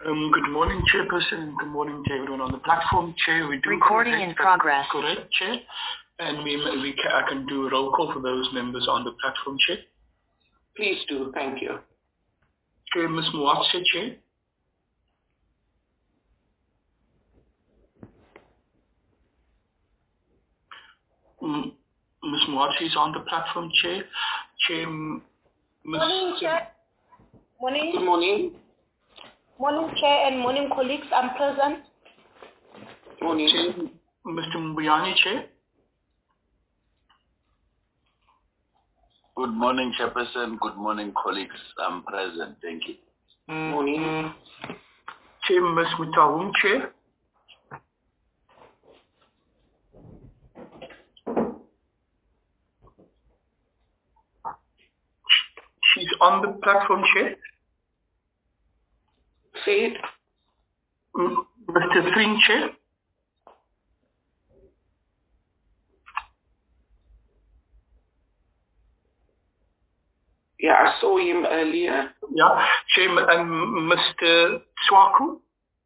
Good morning, Chairperson, and good morning to everyone on the platform. Chair, we do recording in progress. Correct, Chair. And I can do a roll call for those members on the platform, Chair. Please do, thank you. Chair, Ms. Mwatse, Chair. Ms. Mwatse is on the platform, Chair. Chair, Morning, Chair. Morning. Good morning. Morning, Chair, and morning, colleagues. I'm present. Morning. Chair, Mr. Mbuyane, Chair. Good morning, Chairperson. Good morning, colleagues. I'm present. Thank you. Morning. Chair, Ms. Mutawung, Chair. She's on the platform, Chair. Say it. Mr. Singh, Chair. Yeah, I saw him earlier. Yeah, Chair, Mr. Swaku.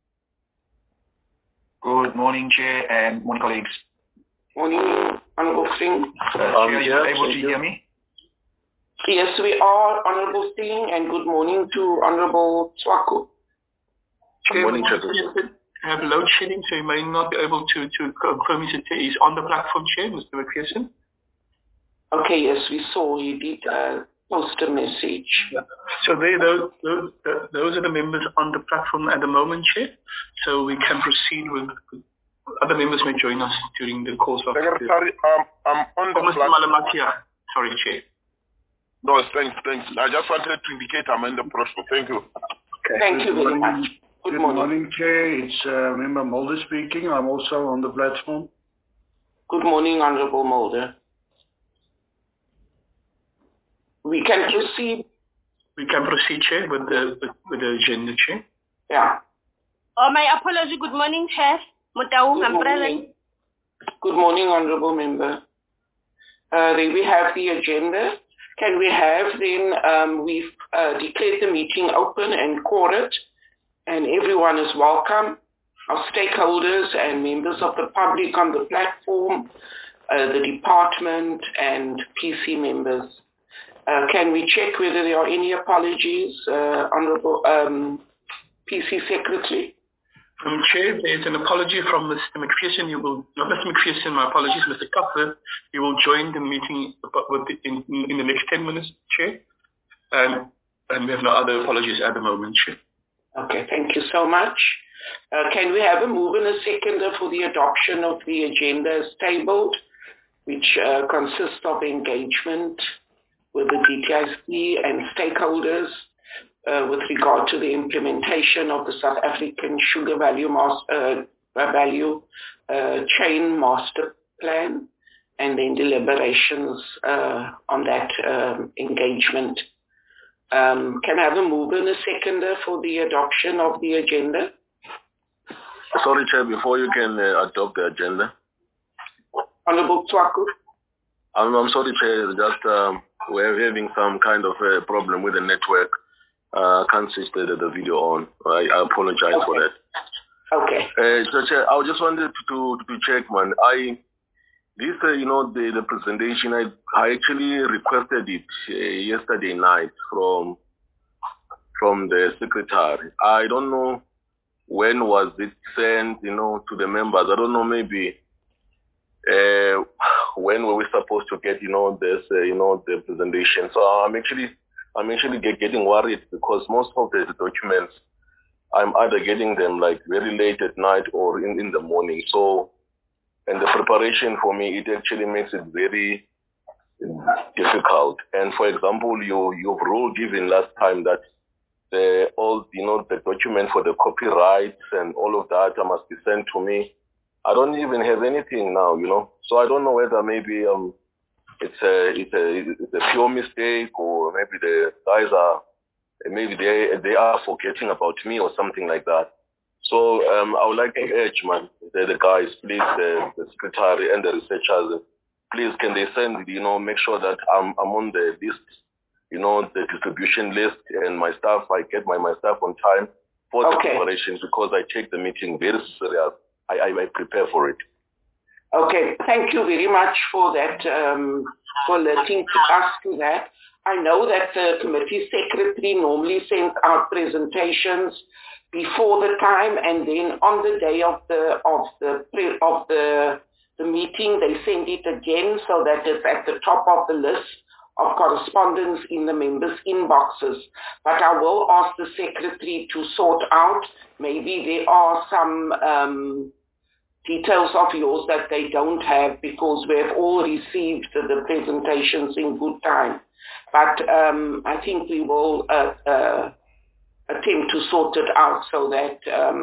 Good morning, Chair, and morning, colleagues. Morning, Honorable Singh. Chair, are you able to hear me? Yes, we are, Honorable Singh, and good morning to Honorable Swaku. Chair, morning, Chairperson. Have load shedding, so you may not be able to confirm he's on the platform, Chair, Mr. McPherson. Okay, yes, we saw he did post a message. Yeah. So those are the members on the platform at the moment, Chair. So we can proceed with other members may join us during the course of Secretary, I'm on the Mr. platform. Malamatia. Sorry, Chair. No, thanks. I just wanted to indicate I'm in the process. Thank you. Okay. Thank you very much. Good morning, Chair. It's Member Mulder speaking. I'm also on the platform. Good morning, Honorable Mulder. We can proceed. We can proceed, Chair, with the agenda, Chair. Yeah. Oh, my apology. Good morning, Chair. Mutawung, I'm present. Good morning, Honorable Member. Then we have the agenda. Can we have then, we've declared the meeting open and quorate, and everyone is welcome. Our stakeholders and members of the public on the platform, the department and PC members. Can we check whether there are any apologies, Honorable PC Secretary? Chair, there's an apology from Mr. McPherson. Not Mr. McPherson, my apologies, Mr. Cuthbert. You will join the meeting in the next 10 minutes, Chair. And we have no other apologies at the moment, Chair. Okay, thank you so much. Can we have a move and a seconder for the adoption of the agenda as tabled, which consists of engagement with the DTIC and stakeholders with regard to the implementation of the South African Sugar Value Chain Master Plan, and then deliberations on that engagement. Can I have a mover and a seconder for the adoption of the agenda? Sorry, Chair, before you can adopt the agenda. Honorable Swaku. I'm sorry, Chair, just we're having some kind of a problem with the network. Can't switch the video on. I apologize for that. Okay. So, Chair, I just wanted to check, man. The presentation, I actually requested it yesterday night from the secretary. I don't know when was it sent, to the members. I don't know, maybe when were we supposed to get, this, the presentation. So I'm actually getting worried because most of the documents, I'm either getting them like very late at night or in the morning. So, and the preparation for me, it actually makes it very difficult. And for example, you've ruled given last time that the document for the copyrights and all of that must be sent to me. I don't even have anything now, So I don't know whether maybe it's a pure mistake, or maybe the guys they are forgetting about me or something like that. So I would like to urge, man, the guys, please, the secretary and the researchers, please, can they send, make sure that I'm on the list, the distribution list, and my staff, I get my staff on time, for the preparation, because I take the meeting very serious. I prepare for it. Okay, thank you very much for that, for alerting us to that. I know that the committee secretary normally sends out presentations before the time, and then on the day of the meeting, they send it again so that it's at the top of the list of correspondence in the members' inboxes. But I will ask the secretary to sort out. Maybe there are some details of yours that they don't have, because we have all received the presentations in good time. But I think we will attempt to sort it out so that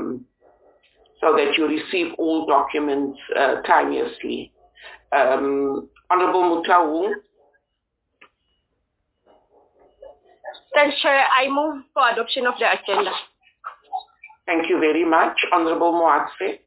you receive all documents timeously. Honorable Mutawu. Thanks, Chair. I move for adoption of the agenda. Thank you very much. Honorable Moatse.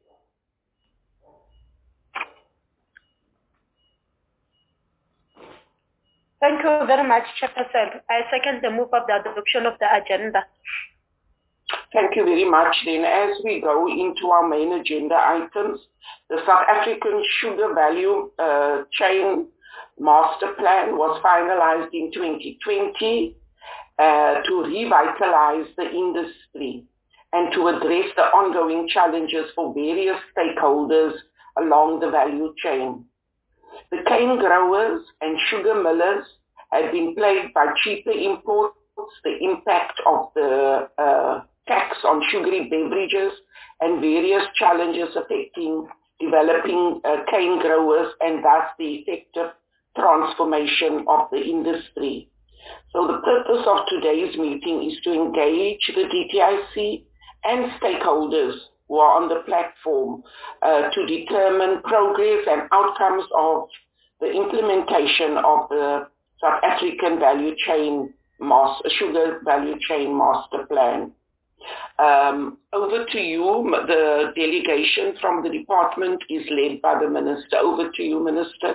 Thank you very much, Chairperson. I second the move of the adoption of the agenda. Thank you very much. Then as we go into our main agenda items, the South African Sugar Value Chain Master Plan was finalized in 2020 to revitalize the industry and to address the ongoing challenges for various stakeholders along the value chain. The cane growers and sugar millers have been plagued by cheaper imports, the impact of the tax on sugary beverages, and various challenges affecting developing cane growers and thus the effective transformation of the industry. So the purpose of today's meeting is to engage the DTIC and stakeholders who are on the platform to determine progress and outcomes of the implementation of the South African Sugar Value Chain Master Plan. Over to you. The delegation from the department is led by the Minister. Over to you, Minister.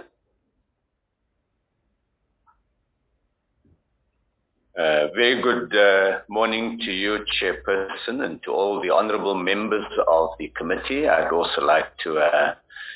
Very good morning to you, Chairperson, and to all the honourable members of the committee. I'd also like to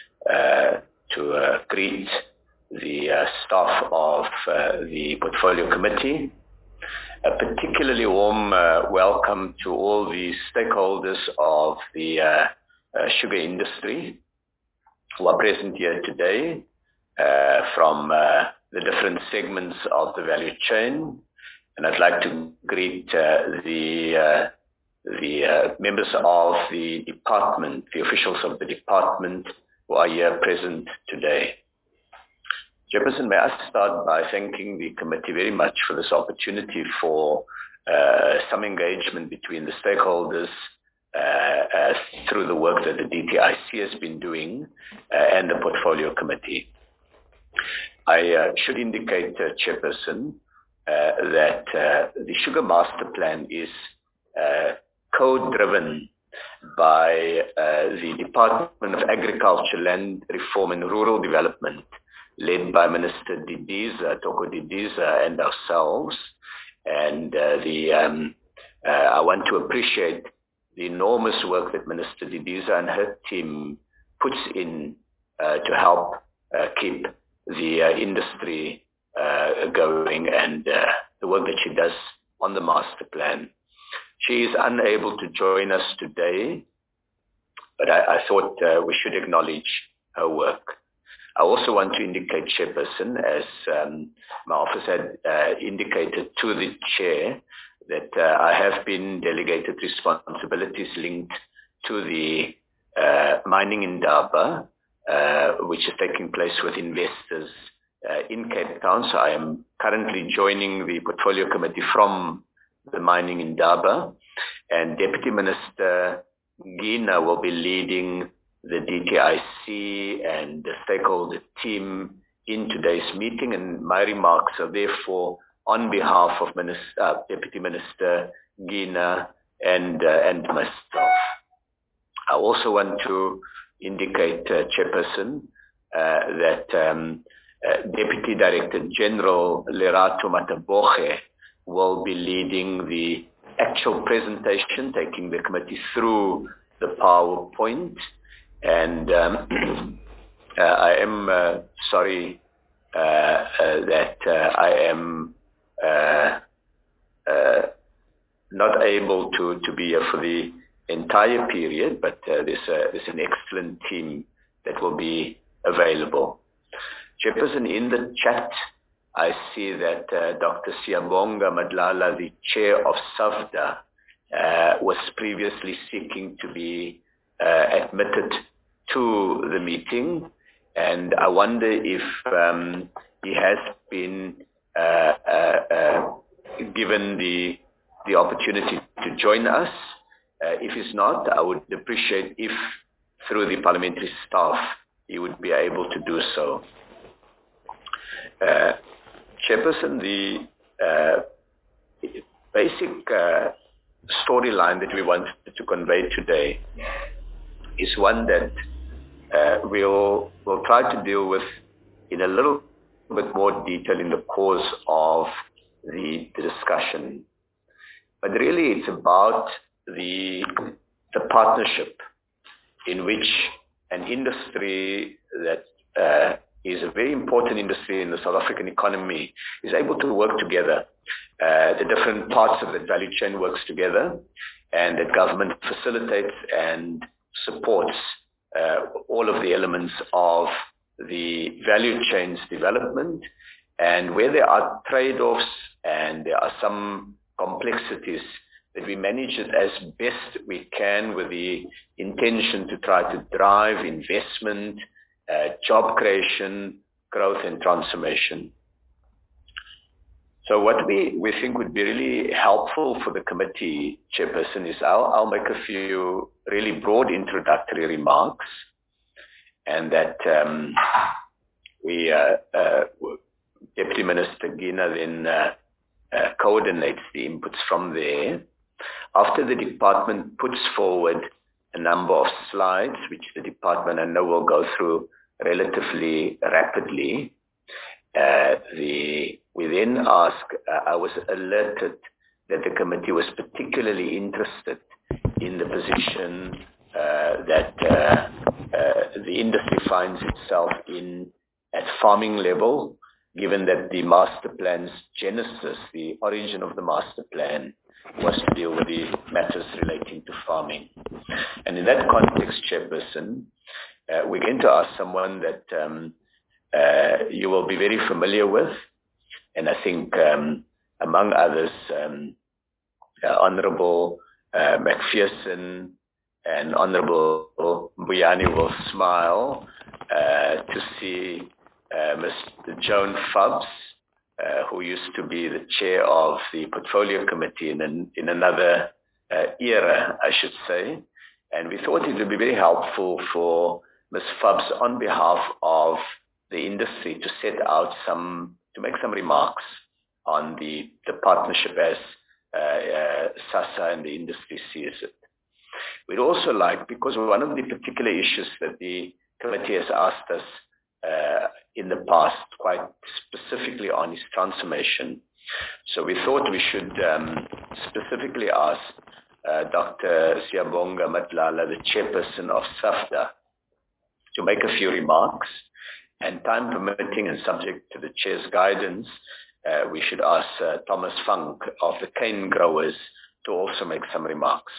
greet the staff of the Portfolio Committee. A particularly warm welcome to all the stakeholders of the sugar industry who are present here today from the different segments of the value chain. And I'd like to greet the members of the department, the officials of the department who are here present today. Chairperson, may I start by thanking the committee very much for this opportunity for some engagement between the stakeholders through the work that the DTIC has been doing and the Portfolio Committee. I should indicate, Chairperson, that the Sugar Master Plan is co-driven by the Department of Agriculture, Land Reform and Rural Development, led by Minister Toko Didiza, and ourselves. And I want to appreciate the enormous work that Minister Didiza and her team puts in to help keep the industry going, and the work that she does on the master plan. She is unable to join us today, but I thought we should acknowledge her work. I also want to indicate, Chairperson, as my office had indicated to the Chair, that I have been delegated responsibilities linked to the mining indaba, which is taking place with investors in Cape Town. So I am currently joining the Portfolio Committee from the mining indaba, and Deputy Minister Gina will be leading the DTIC and the stakeholder team in today's meeting, and my remarks are therefore on behalf of Deputy Minister Gina and myself. I also want to indicate, Chairperson, that Deputy Director General Lerato Mataboge will be leading the actual presentation, taking the committee through the PowerPoint. And I am sorry that I am not able to be here for the entire period, but there's an excellent team that will be available. Chairperson, in the chat, I see that Dr. Siyabonga Madlala, the chair of SAFDA, was previously seeking to be admitted to the meeting, and I wonder if he has been given the opportunity to join us. If he's not, I would appreciate if through the parliamentary staff he would be able to do so. Chairperson, the basic storyline that we wanted to convey today is one that we'll try to deal with in a little bit more detail in the course of the discussion. But really it's about the partnership in which an industry that is a very important industry in the South African economy is able to work together. The different parts of the value chain works together, and that government facilitates and supports all of the elements of the value chain's development. And where there are trade-offs and there are some complexities, that we manage it as best we can with the intention to try to drive investment, job creation, growth and transformation. So what we think would be really helpful for the committee, Chairperson, is I'll make a few really broad introductory remarks, and that Deputy Minister Gina then coordinates the inputs from there. After the department puts forward a number of slides, which the department I know will go through relatively rapidly, we then ask, I was alerted that the committee was particularly interested in the position that the industry finds itself in at farming level, given that the master plan's genesis, the origin of the master plan, was to deal with the matters relating to farming. And in that context, Chairperson, we're going to ask someone that you will be very familiar with, and I think among others, Honorable McPherson and Honorable Mbuyane will smile to see Mr. Joan Fubs, who used to be the chair of the Portfolio Committee in another era, I should say. And we thought it would be very helpful for Ms. Fubs, on behalf of the industry, to set out to make some remarks on the partnership as SASSA and the industry sees it. We'd also like, because one of the particular issues that the committee has asked us in the past quite specifically on is transformation. So we thought we should specifically ask Dr. Siyabonga Madlala, the chairperson of SAFDA, to make a few remarks, and time permitting and subject to the chair's guidance, we should ask Thomas Funk of the cane growers to also make some remarks.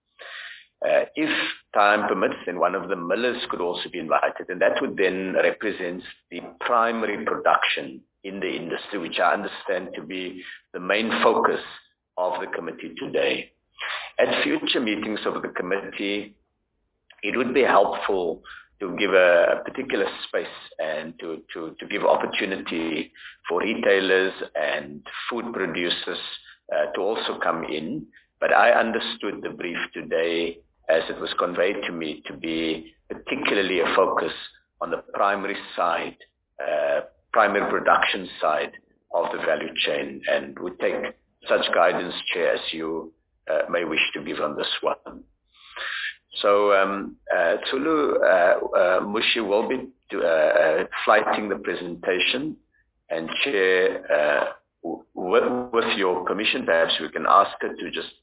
If time permits, then one of the millers could also be invited, and that would then represent the primary production in the industry, which I understand to be the main focus of the committee today. At future meetings of the committee, it would be helpful to give a particular space and to give opportunity for retailers and food producers to also come in. But I understood the brief today, as it was conveyed to me, to be particularly a focus on the primary side, primary production side of the value chain, and would take such guidance, Chair, as you may wish to give on this one. So Tulu Mushi will be flighting the presentation, and Chair, with your permission, perhaps we can ask her to just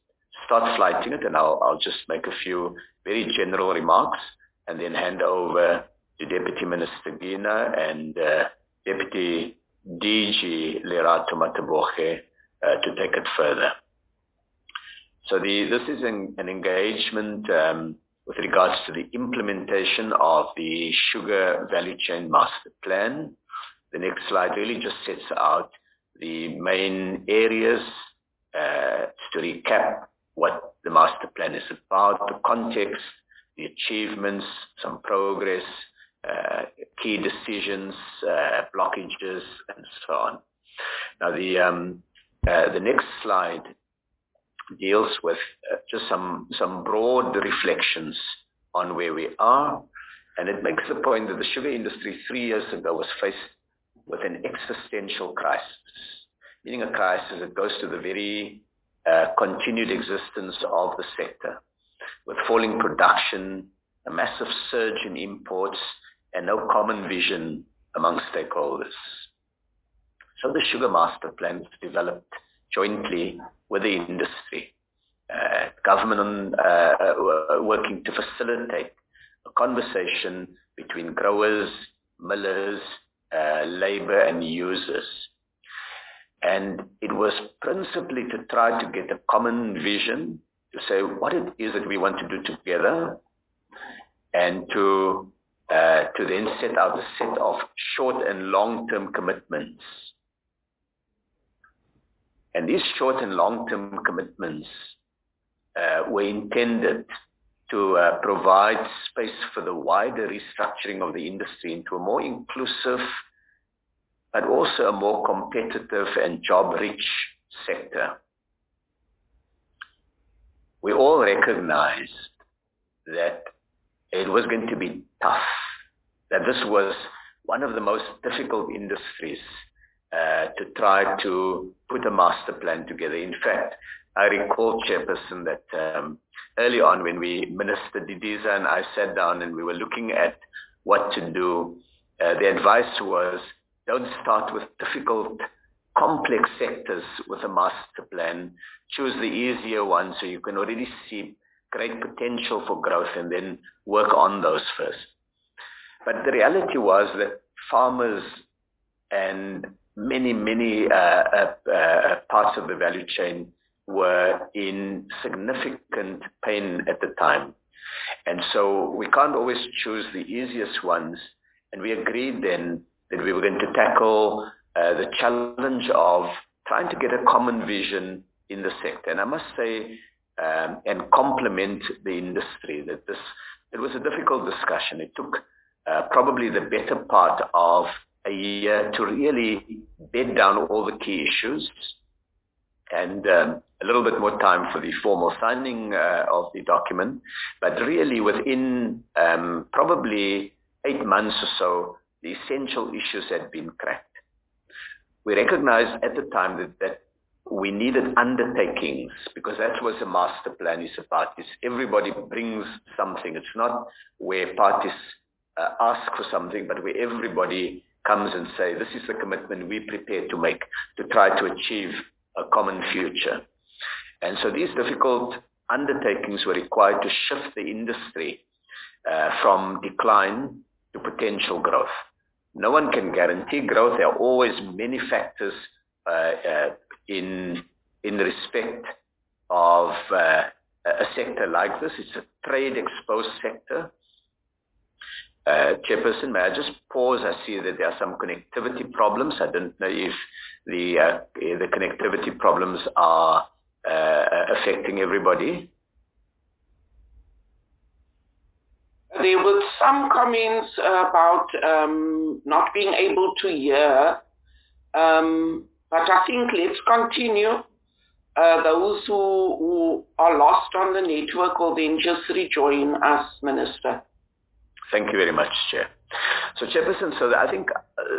start flighting it, and I'll just make a few very general remarks and then hand over to Deputy Minister Gina and Deputy DG Lerato Mataboge to take it further. So this is an engagement with regards to the implementation of the Sugar Value Chain Master Plan. The next slide really just sets out the main areas to recap what the master plan is about, the context, the achievements, some progress, key decisions, blockages, and so on. Now the next slide deals with just some broad reflections on where we are, and it makes the point that the sugar industry 3 years ago was faced with an existential crisis, meaning a crisis that goes to the very continued existence of the sector, with falling production, a massive surge in imports, and no common vision among stakeholders. So the Sugar Master Plan was developed jointly with the industry, government working to facilitate a conversation between growers, millers, labor and users. And it was principally to try to get a common vision, to say what it is that we want to do together, and to then set out a set of short and long-term commitments. And these short and long-term commitments were intended to provide space for the wider restructuring of the industry into a more inclusive, but also a more competitive and job-rich sector. We all recognized that it was going to be tough, that this was one of the most difficult industries to try to put a master plan together. In fact, I recall, Chairperson, that early on when Minister Didiza and I sat down and we were looking at what to do, the advice was, don't start with difficult, complex sectors with a master plan. Choose the easier ones so you can already see great potential for growth and then work on those first. But the reality was that farmers and many parts of the value chain were in significant pain at the time. And so we can't always choose the easiest ones. And we agreed then that we were going to tackle the challenge of trying to get a common vision in the sector. And I must say, and compliment the industry, that it was a difficult discussion. It took probably the better part of a year to really bed down all the key issues, and a little bit more time for the formal signing of the document. But really within probably 8 months or so, the essential issues had been cracked. We recognized at the time that we needed undertakings, because that's what the master plan is about. Is everybody brings something. It's not where parties ask for something, but where everybody comes and say, this is the commitment we're prepared to make to try to achieve a common future. And so these difficult undertakings were required to shift the industry from decline to potential growth. No one can guarantee growth. There are always many factors in respect of a sector like this. It's a trade-exposed sector. Chairperson, may I just pause? I see that there are some connectivity problems. I don't know if the connectivity problems are affecting everybody. There were some comments about not being able to hear, but I think let's continue. Those who are lost on the network will then just rejoin us, Minister. Thank you very much, Chair. So, Chairperson, so I think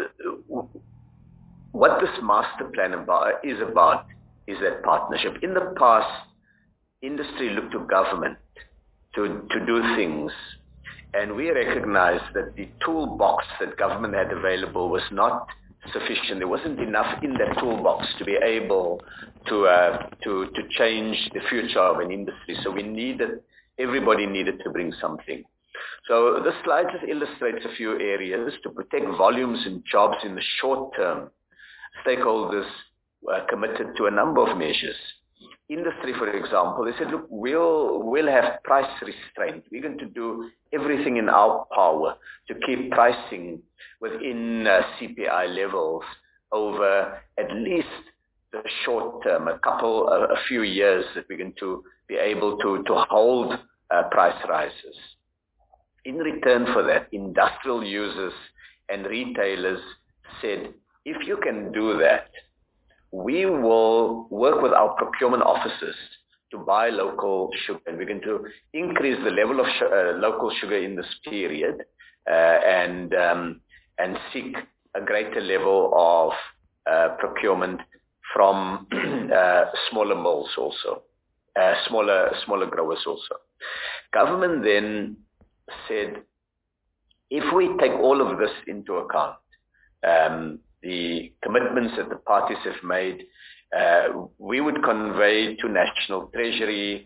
what this master plan is that partnership. In the past, industry looked to government to do things, and we recognized that the toolbox that government had available was not sufficient. There wasn't enough in that toolbox to be able to change the future of an industry. So everybody needed to bring something. So this slide just illustrates a few areas to protect volumes and jobs in the short term. Stakeholders were committed to a number of measures. Industry, for example, they said, look, we'll have price restraint. We're going to do everything in our power to keep pricing within CPI levels over at least the short term, a few years, that we're going to be able to hold price rises. In return for that, industrial users and retailers said, if you can do that, we will work with our procurement officers to buy local sugar, and we're going to increase the level of local sugar in this period and seek a greater level of procurement from smaller mills also, smaller growers also. Government then said, if we take all of this into account, the commitments that the parties have made, we would convey to National Treasury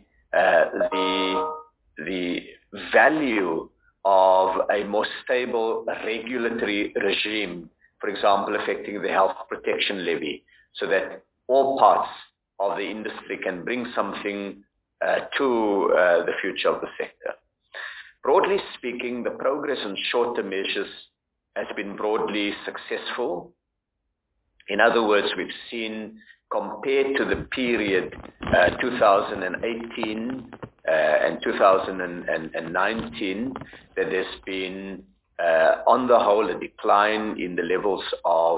the value of a more stable regulatory regime, for example, affecting the health protection levy, so that all parts of the industry can bring something to the future of the sector. Broadly speaking, the progress on short-term measures has been broadly successful. In other words, we've seen, compared to the period 2018 and 2019, that there's been, on the whole, a decline in the levels of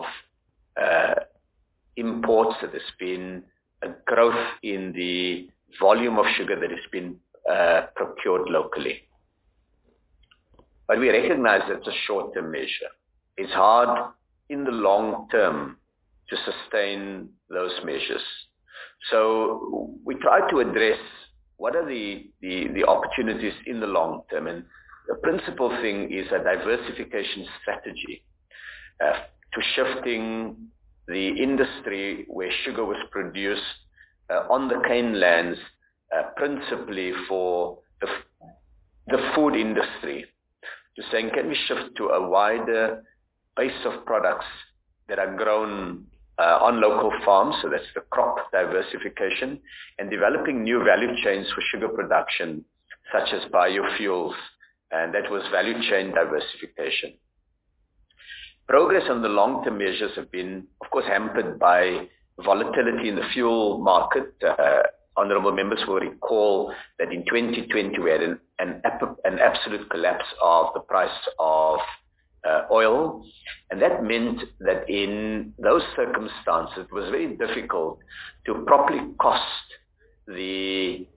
imports, that there's been a growth in the volume of sugar that has been procured locally. But we recognize it's a short-term measure. It's hard in the long term to sustain those measures. So we try to address what are the opportunities in the long term. And the principal thing is a diversification strategy to shifting the industry where sugar was produced on the cane lands, principally for the food industry, to saying, can we shift to a wider base of products that are grown on local farms, so that's the crop diversification, and developing new value chains for sugar production, such as biofuels, and that was value chain diversification. Progress on the long-term measures have been, of course, hampered by volatility in the fuel market. Honorable members will recall that in 2020 we had an absolute collapse of the price of oil, and that meant that in those circumstances it was very difficult to properly cost the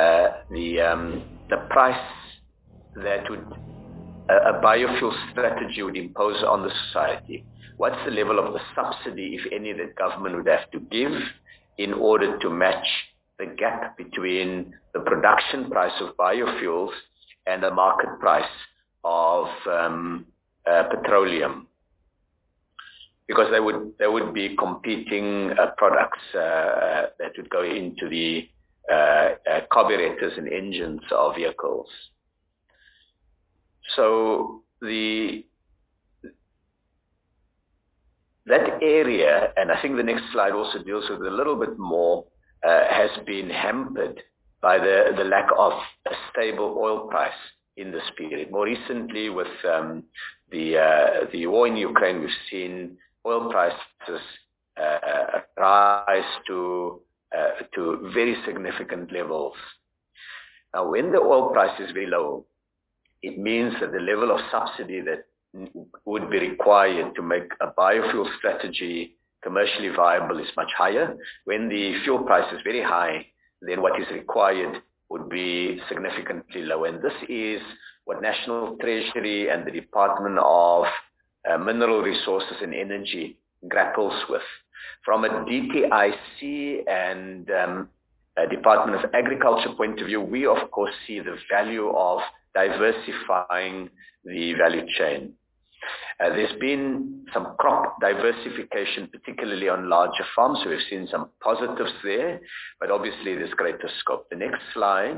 price that a biofuel strategy would impose on the society. What's the level of the subsidy, if any, that government would have to give in order to match the gap between the production price of biofuels and the market price of petroleum? Because they would be competing products that would go into the carburetors and engines of vehicles. So that area, and I think the next slide also deals with it a little bit more, has been hampered by the lack of a stable oil price in this period. More recently, with the war in Ukraine, we've seen oil prices rise to very significant levels. Now, when the oil price is very low, it means that the level of subsidy that would be required to make a biofuel strategy commercially viable is much higher. When the fuel price is very high, then what is required would be significantly low. And this is what National Treasury and the Department of Mineral Resources and Energy grapples with. From a DTIC and Department of Agriculture point of view, we of course see the value of diversifying the value chain. There's been some crop diversification, particularly on larger farms. So we've seen some positives there, but obviously there's greater scope. The next slide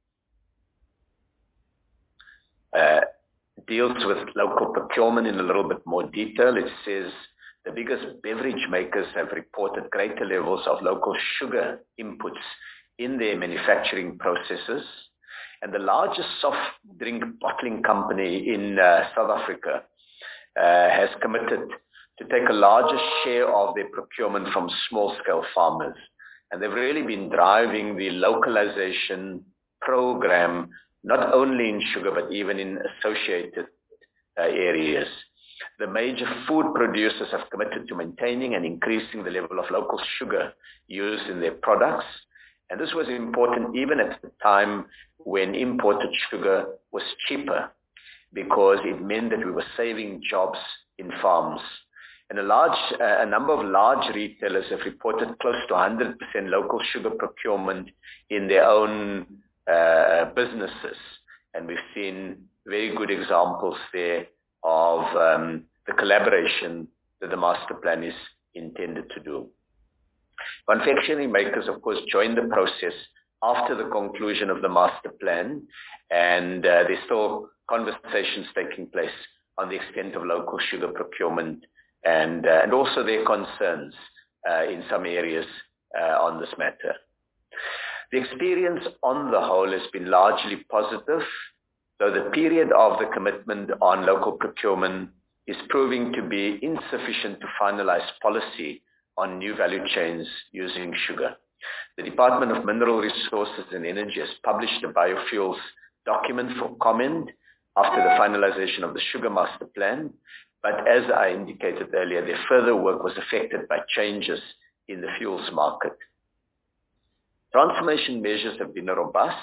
deals with local procurement in a little bit more detail. It says the biggest beverage makers have reported greater levels of local sugar inputs in their manufacturing processes. And the largest soft drink bottling company in South Africa has committed to take a larger share of their procurement from small-scale farmers. And they've really been driving the localization program, not only in sugar, but even in associated areas. The major food producers have committed to maintaining and increasing the level of local sugar used in their products. And this was important even at the time when imported sugar was cheaper, because it meant that we were saving jobs in farms. And a number of large retailers have reported close to 100% local sugar procurement in their own businesses. And we've seen very good examples there of the collaboration that the master plan is intended to do. Confectionery makers, of course, joined the process after the conclusion of the master plan, and there's still conversations taking place on the extent of local sugar procurement and also their concerns in some areas on this matter. The experience on the whole has been largely positive, though the period of the commitment on local procurement is proving to be insufficient to finalize policy on new value chains using sugar. The Department of Mineral Resources and Energy has published a biofuels document for comment after the finalization of the Sugar Master Plan, but as I indicated earlier, their further work was affected by changes in the fuels market. Transformation measures have been robust,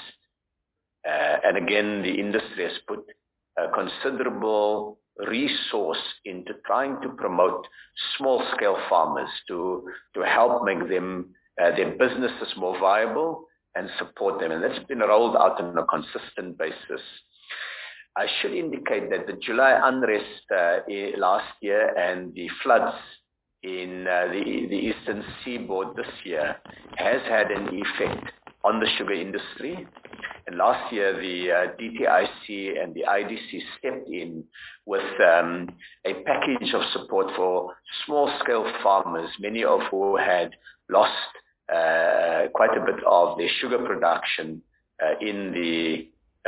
and again, the industry has put considerable resource into trying to promote small-scale farmers to help make them their businesses more viable and support them. And that's been rolled out on a consistent basis. I should indicate that the July unrest last year and the floods in the Eastern Seaboard this year has had an effect on the sugar industry. And last year, the DTIC and the IDC stepped in with a package of support for small-scale farmers, many of who had lost quite a bit of their sugar production in the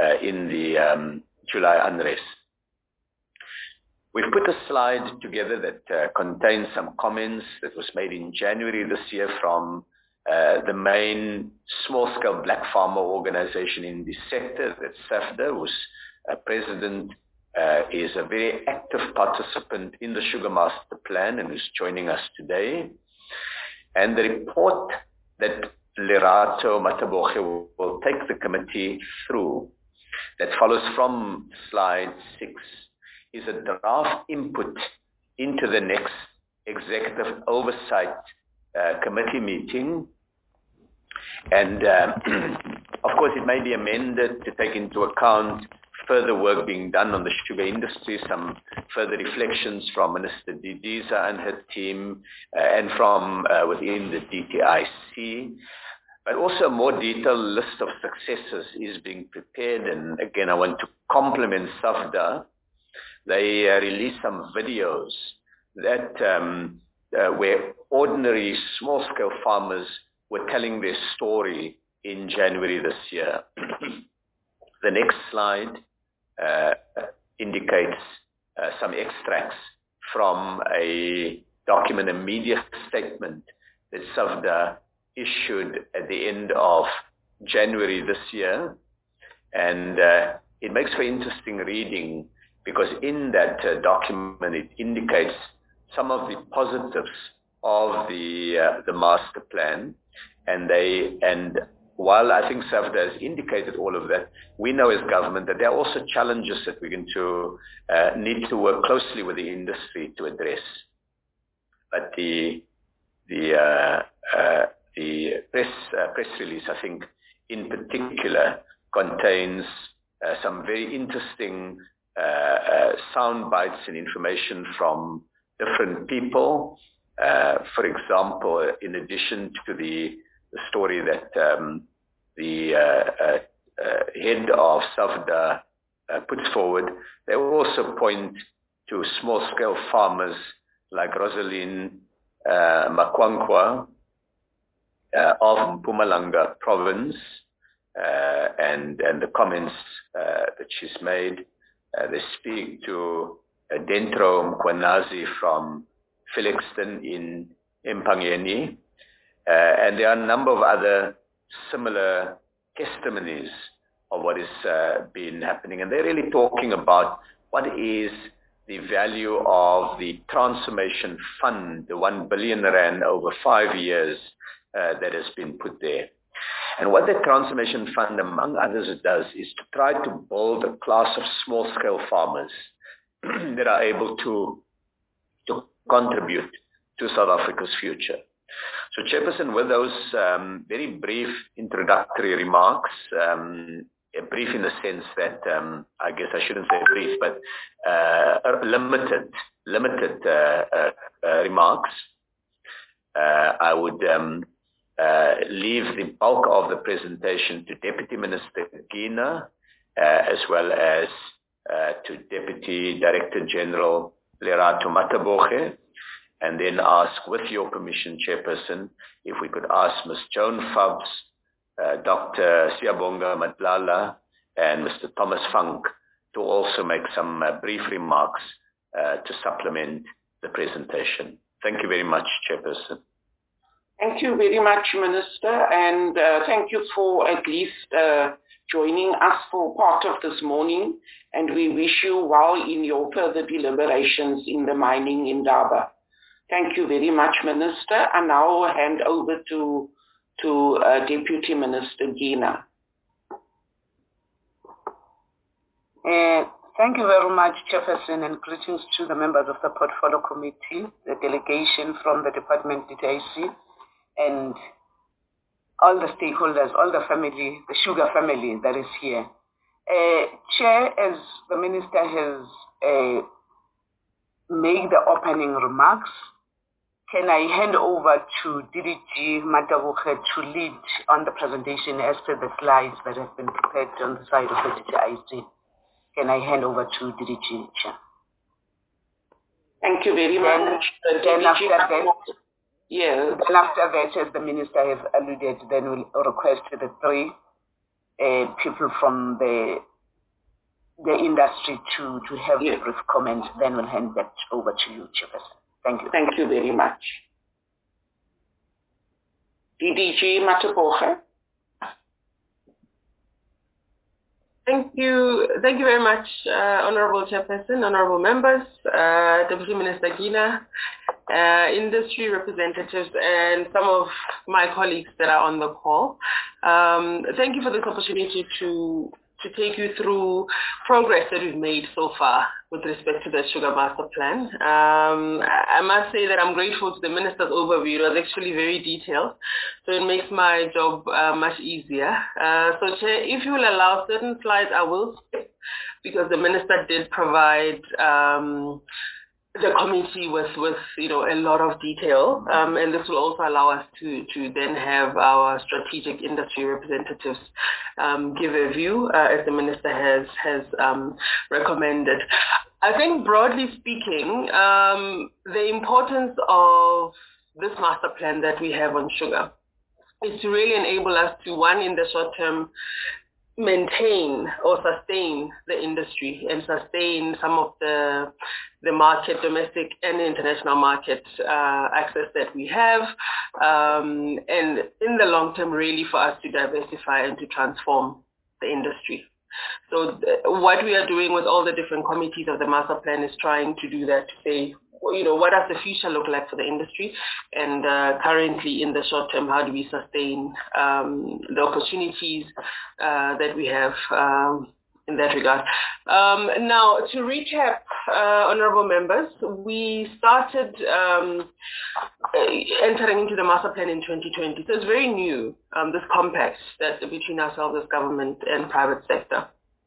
July unrest. We've put a slide together that contains some comments that was made in January this year from the main small-scale black farmer organization in the sector, that's SAFDA, whose president is a very active participant in the Sugar Master Plan and who's joining us today. And the report that Lerato Mataboge will take the committee through, that follows from slide 6, is a draft input into the next executive oversight committee meeting. And of course, it may be amended to take into account further work being done on the sugar industry, some further reflections from Minister Didiza and her team, and from within the DTIC. But also a more detailed list of successes is being prepared. And again, I want to compliment SAFDA. They released some videos that where ordinary small-scale farmers were telling their story in January this year. The next slide indicates some extracts from a document, a media statement that SAFDA issued at the end of January this year. And it makes for interesting reading, because in that document it indicates some of the positives of the master plan, and while I think SAFDA has indicated all of that, we know as government that there are also challenges that we're going to need to work closely with the industry to address. But the press release, I think, in particular, contains some very interesting sound bites and information from different people. For example, in addition to the story that the head of SAFDA puts forward, they will also point to small-scale farmers like Rosaline Makwankwa of Mpumalanga province, and the comments that she's made. They speak to Dentro Mkwanazi from Felixton in Empangeni, and there are a number of other similar testimonies of what has been happening, and they're really talking about what is the value of the transformation fund, the 1 billion rand over 5 years that has been put there. And what the transformation fund, among others, does is to try to build a class of small-scale farmers that are able to contribute to South Africa's future. So, Chairperson, with those very brief introductory remarks, brief in the sense that I guess I shouldn't say brief, but limited remarks, I would leave the bulk of the presentation to Deputy Minister Gina, as well as to Deputy Director General Lerato Mataboge, and then ask, with your permission, Chairperson, if we could ask Ms. Joan Fubs, Dr. Siyabonga Matlala, and Mr. Thomas Funk to also make some brief remarks to supplement the presentation. Thank you very much, Chairperson. Thank you very much, Minister, and thank you for at least joining us for part of this morning, and we wish you well in your further deliberations in the mining indaba. Thank you very much, Minister. I now hand over to Deputy Minister Gina. Thank you very much, Chairperson, and greetings to the members of the Portfolio Committee, the delegation from the Department DTIC, and all the stakeholders, all the family, the sugar family that is here. Chair, as the Minister has made the opening remarks, can I hand over to DDG Mataboge to lead on the presentation as per the slides that have been prepared on the side of the DTIC? Can I hand over to DDG, Chair? Thank you very much. Then after that, as the Minister has alluded, then we'll request the three people from the industry to have a brief comment. Then we'll hand that over to you, Chairperson. Thank you. Thank you very much. DDG Mataboge. Thank you very much, Honorable Chairperson, Honorable Members, Deputy Minister Gina, industry representatives, and some of my colleagues that are on the call. Thank you for this opportunity to take you through progress that we've made so far with respect to the Sugar Master Plan. I must say that I'm grateful to the Minister's overview. It was actually very detailed, so it makes my job much easier. So, Chair, if you will allow certain slides, I will skip, because the Minister did provide the committee with a lot of detail, and this will also allow us to then have our strategic industry representatives give a view, as the Minister has recommended. I think, broadly speaking, the importance of this master plan that we have on sugar is to really enable us to, one, in the short term, maintain or sustain the industry and sustain some of the market, domestic and international market access that we have, and in the long term, really for us to diversify and to transform the industry. So what we are doing with all the different committees of the master plan is trying to do that, to say, what does the future look like for the industry? And currently, in the short term, how do we sustain the opportunities that we have in that regard? Now, to recap, honorable members, we started entering into the master plan in 2020. So it's very new, this compact that between ourselves as government and private sector. So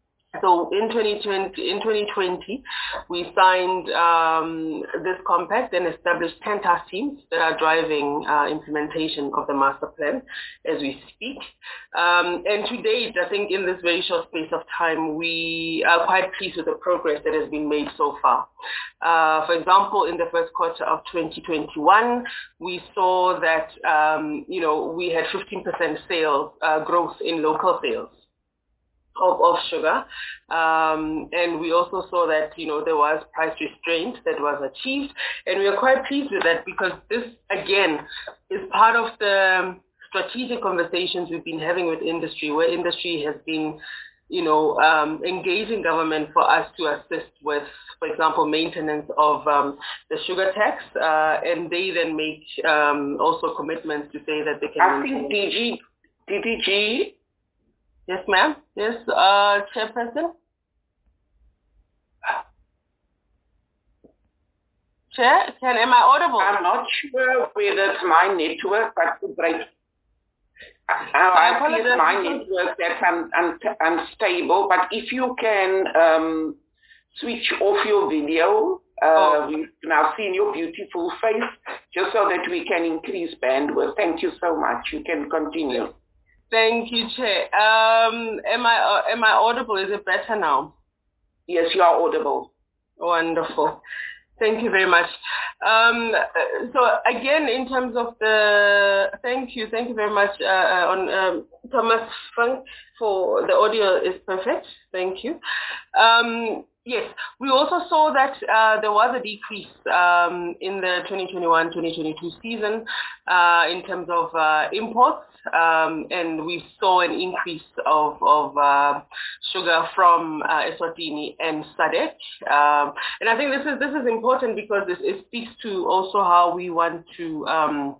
So in 2020, we signed this compact and established 10 task teams that are driving implementation of the master plan as we speak. And to date, I think in this very short space of time, we are quite pleased with the progress that has been made so far. For example, in the first quarter of 2021, we saw that, we had 15% sales growth in local sales of sugar. And we also saw that, there was price restraint that was achieved. And we are quite pleased with that because this, again, is part of the strategic conversations we've been having with industry, where industry has been, engaging government for us to assist with, for example, maintenance of the sugar tax. And they then make also commitments to say that they can... I think DDG. Yes, ma'am. Yes, Chairperson. Chair, am I audible? I'm not sure whether it's my network, but to break. I think it's my network that's unstable, but if you can switch off your video, we've now seen your beautiful face, just so that we can increase bandwidth. Thank you so much. You can continue. Thank you, Chair. Am I audible? Is it better now? Yes, you are audible. Wonderful. Thank you very much. So again, in terms of thank you very much on Thomas Funk for the audio is perfect. Thank you. Yes, we also saw that there was a decrease in the 2021-2022 season in terms of imports, and we saw an increase of sugar from Eswatini and SADC. And I think this is important because it speaks to also how we want to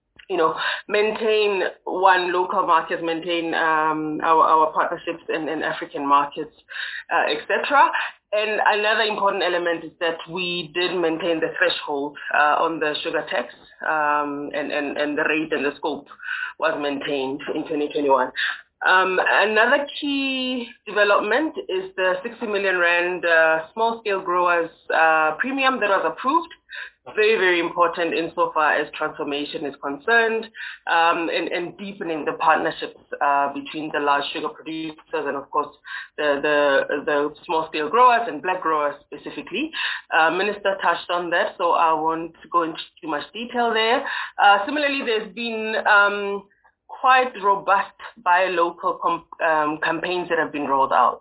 maintain local markets, maintain our partnerships in African markets, etc. And another important element is that we did maintain the threshold on the sugar tax, and the rate and the scope was maintained in 2021. Another key development is the 60 million rand small-scale growers premium that was approved. Very, very important insofar as transformation is concerned, and deepening the partnerships between the large sugar producers and, of course, the small-scale growers and black growers specifically. Minister touched on that, so I won't go into too much detail there. Similarly, there's been quite robust buy local campaigns that have been rolled out.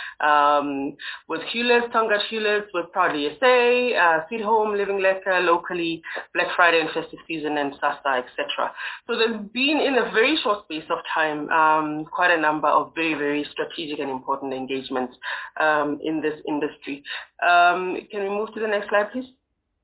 With Hewlett, Tonga Hewlett, with Proudly SA, Feed Home, Living Lekker, locally, Black Friday and festive season, and SASTA, etc. So there's been, in a very short space of time, quite a number of very, very strategic and important engagements in this industry. Can we move to the next slide, please?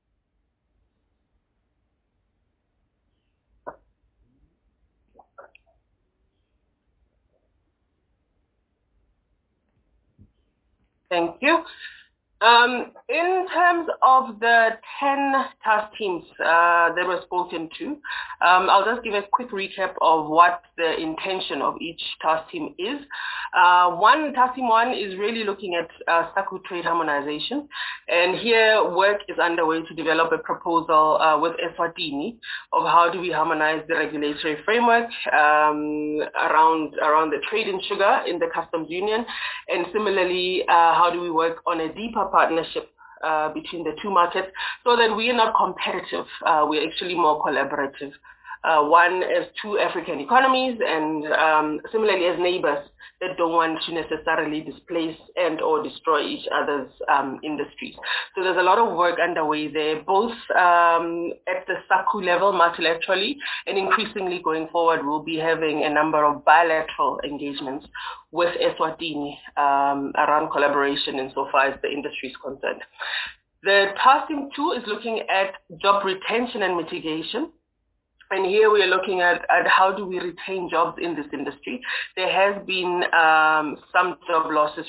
Thank you. In terms of the 10 task teams that were spoken to, I'll just give a quick recap of what the intention of each task team is. Task team one is really looking at SACU trade harmonization, and here work is underway to develop a proposal with Eswatini of how do we harmonize the regulatory framework around the trade in sugar in the customs union, and similarly, how do we work on a deeper partnership between the two markets so that we are not competitive, we're actually more collaborative. One as two African economies, and similarly as neighbors that don't want to necessarily displace and or destroy each other's industries. So there's a lot of work underway there, both at the SACU level multilaterally, and increasingly going forward we'll be having a number of bilateral engagements with Eswatini around collaboration insofar as the industry is concerned. The task team 2 is looking at job retention and mitigation. And here we are looking at how do we retain jobs in this industry. There has been some job losses,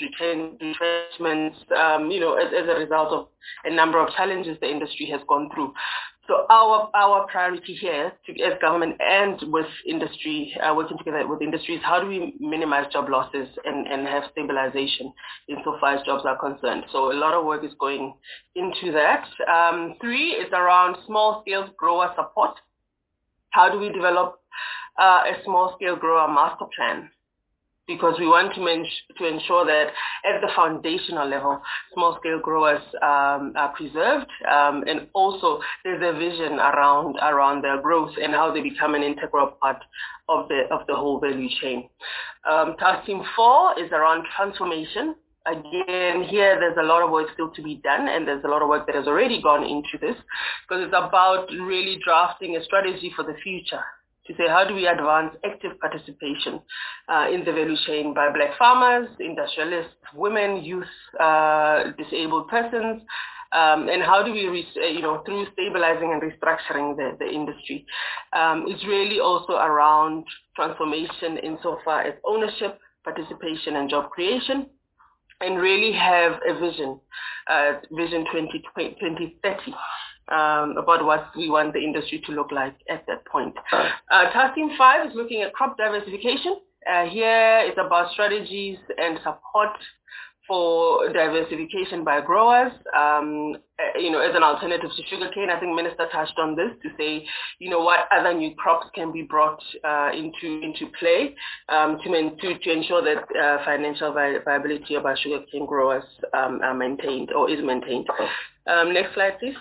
retrenchments, as a result of a number of challenges the industry has gone through. So our priority here, as government and with industry, working together with industry, is how do we minimize job losses and have stabilization insofar as jobs are concerned. So a lot of work is going into that. 3 is around small-scale grower support. How do we develop a small-scale grower master plan? Because we want to ensure that at the foundational level, small-scale growers are preserved, and also there's a vision around their growth and how they become an integral part of the whole value chain. Task Team 4 is around transformation. Again, here there's a lot of work still to be done, and there's a lot of work that has already gone into this, because it's about really drafting a strategy for the future, to say how do we advance active participation in the value chain by Black farmers, industrialists, women, youth, disabled persons, and how do we, through stabilizing and restructuring the industry. It's really also around transformation insofar as ownership, participation, and job creation, and really have a vision, Vision 2030. About what we want the industry to look like at that point. Task Team 5 is looking at crop diversification. Here it's about strategies and support for diversification by growers, as an alternative to sugarcane. I think Minister touched on this to say, what other new crops can be brought into play to ensure that financial viability of our sugarcane growers are maintained or is maintained. Next slide, please.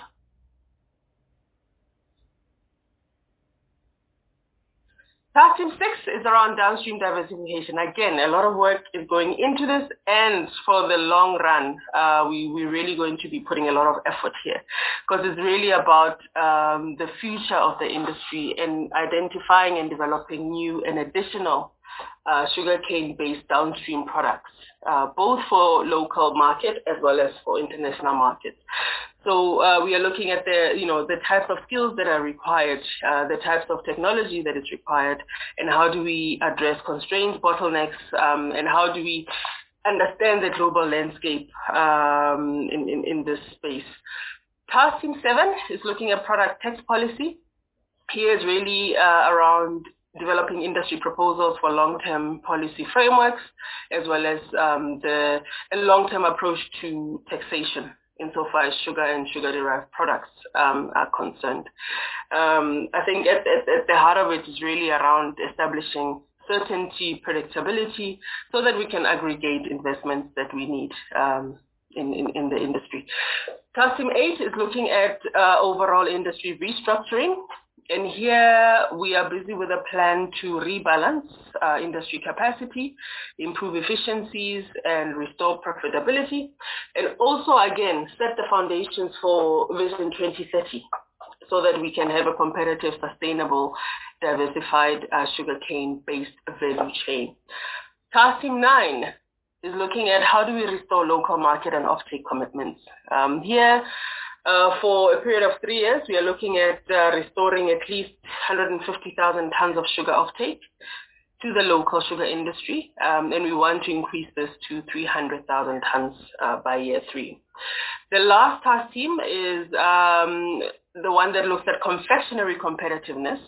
Task Team 6 is around downstream diversification. Again, a lot of work is going into this, and for the long run, we're really going to be putting a lot of effort here, because it's really about the future of the industry and identifying and developing new and additional sugarcane-based downstream products, both for local market as well as for international markets. So we are looking at the types of skills that are required, the types of technology that is required, and how do we address constraints, bottlenecks, and how do we understand the global landscape in this space. Task Team 7 is looking at product tax policy. Here is really around developing industry proposals for long-term policy frameworks, as well as a long-term approach to taxation insofar as sugar and sugar-derived products are concerned. I think at the heart of it is really around establishing certainty, predictability, so that we can aggregate investments that we need in the industry. Task Team 8 is looking at overall industry restructuring. And here we are busy with a plan to rebalance industry capacity, improve efficiencies, and restore profitability. And also, again, set the foundations for Vision 2030 so that we can have a competitive, sustainable, diversified sugarcane-based value chain. Task Team 9 is looking at how do we restore local market and offtake commitments. Here, for a period of 3 years, we are looking at restoring at least 150,000 tons of sugar offtake to the local sugar industry, and we want to increase this to 300,000 tons by year 3. The last task team is the one that looks at confectionery competitiveness.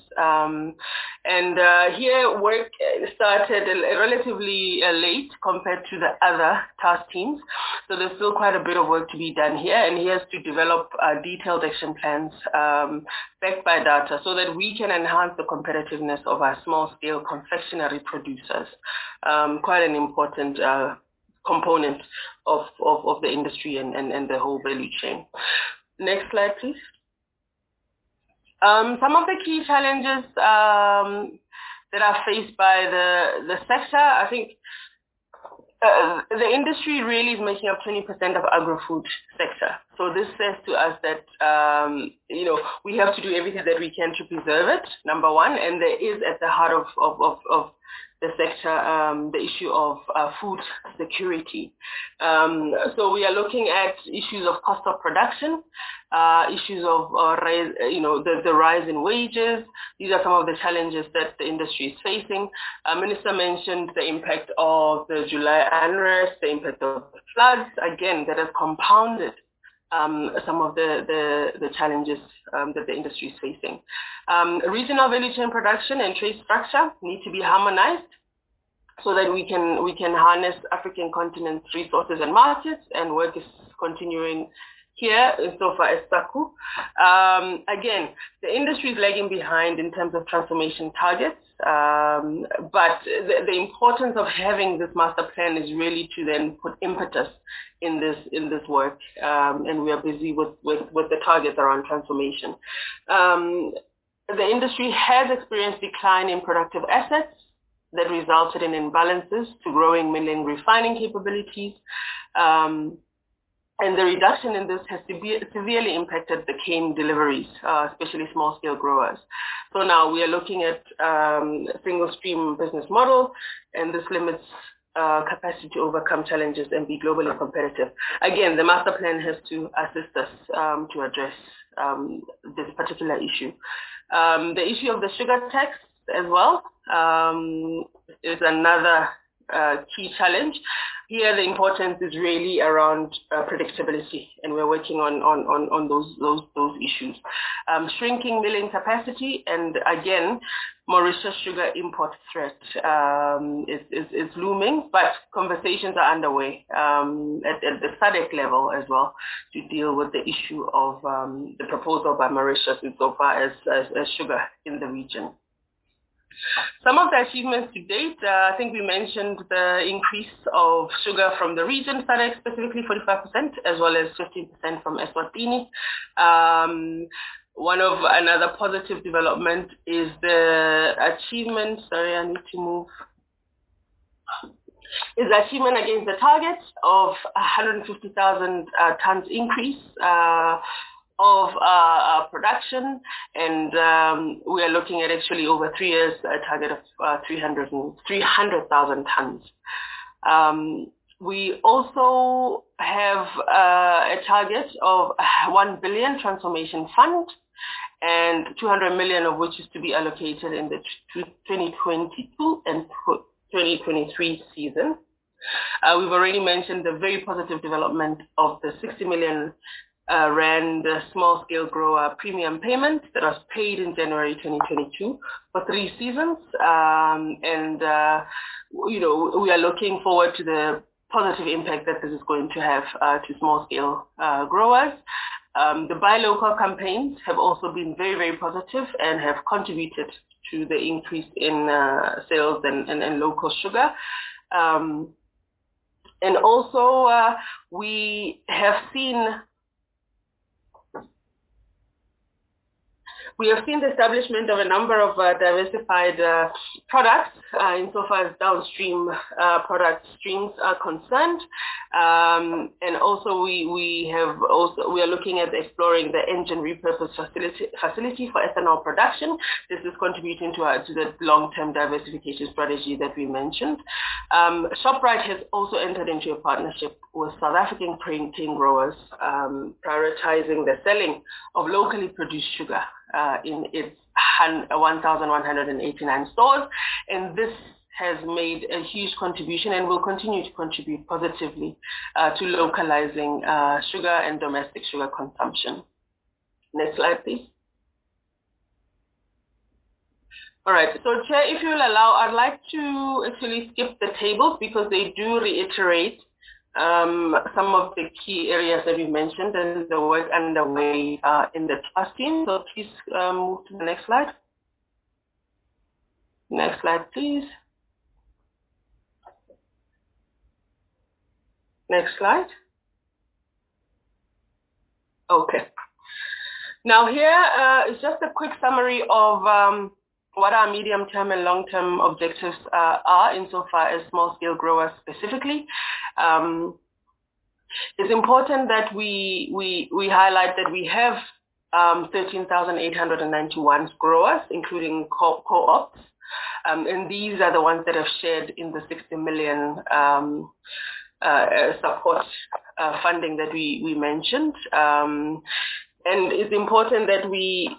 Here work started relatively late compared to the other task teams. So there's still quite a bit of work to be done here, and he has to develop detailed action plans backed by data so that we can enhance the competitiveness of our small-scale confectionery producers. Quite an important component of the industry and the whole value chain. Next slide, please. Some of the key challenges that are faced by the sector, I think the industry really is making up 20% of agri-food sector. So this says to us that, we have to do everything that we can to preserve it, number one, and there is at the heart of the sector, the issue of food security. So we are looking at issues of cost of production, issues of the rise in wages. These are some of the challenges that the industry is facing. Minister mentioned the impact of the July unrest, the impact of floods, again, that has compounded some of the challenges that the industry is facing. Regional value chain production and trade structure need to be harmonized so that we can harness African continent's resources and markets, and work is continuing here insofar as SACU. Again, the industry is lagging behind in terms of transformation targets, but the importance of having this master plan is really to then put impetus in this work, and we are busy with the targets around transformation. The industry has experienced decline in productive assets that resulted in imbalances to growing milling refining capabilities. And the reduction in this has severely impacted the cane deliveries, especially small-scale growers. So now we are looking at single-stream business model, and this limits capacity to overcome challenges and be globally competitive. Again, the master plan has to assist us to address this particular issue. The issue of the sugar tax as well is another key challenge. Here, the importance is really around predictability, and we're working on those issues. Shrinking milling capacity, and again, Mauritius sugar import threat is looming, but conversations are underway at the SADC level as well to deal with the issue of the proposal by Mauritius insofar as sugar in the region. Some of the achievements to date, I think we mentioned the increase of sugar from the region, SADC specifically 45%, as well as 15% from Eswatini. Another positive development is the achievement, is the achievement against the target of 150,000 tons increase of production, and we are looking at actually over 3 years a target of 300,000 tons. We also have a target of 1 billion transformation fund, and 200 million of which is to be allocated in the 2022 and 2023 season. We've already mentioned the very positive development of the 60 million Rand small-scale grower premium payment that was paid in January 2022 for 3 seasons. We are looking forward to the positive impact that this is going to have to small-scale growers. The buy local campaigns have also been very, very positive and have contributed to the increase in sales and local sugar. And also we have seen the establishment of a number of diversified products insofar as downstream product streams are concerned. And also we are looking at exploring the engine repurpose facility for ethanol production. This is contributing to the long-term diversification strategy that we mentioned. Shoprite has also entered into a partnership with South African cane growers, prioritizing the selling of locally produced sugar in its 1,189 stores, and this has made a huge contribution and will continue to contribute positively to localizing sugar and domestic sugar consumption. Next slide, please. All right, so Chair, if you will allow, I'd like to actually skip the tables because they do reiterate some of the key areas that we mentioned and the work underway in the task team. So please move to the next slide. Next slide, please. Next slide. Okay. Now here is just a quick summary of what our medium-term and long-term objectives are insofar as small-scale growers specifically. It's important that we highlight that we have 13,891 growers, including co-ops, and these are the ones that have shared in the 60 million support funding that we mentioned. And it's important that we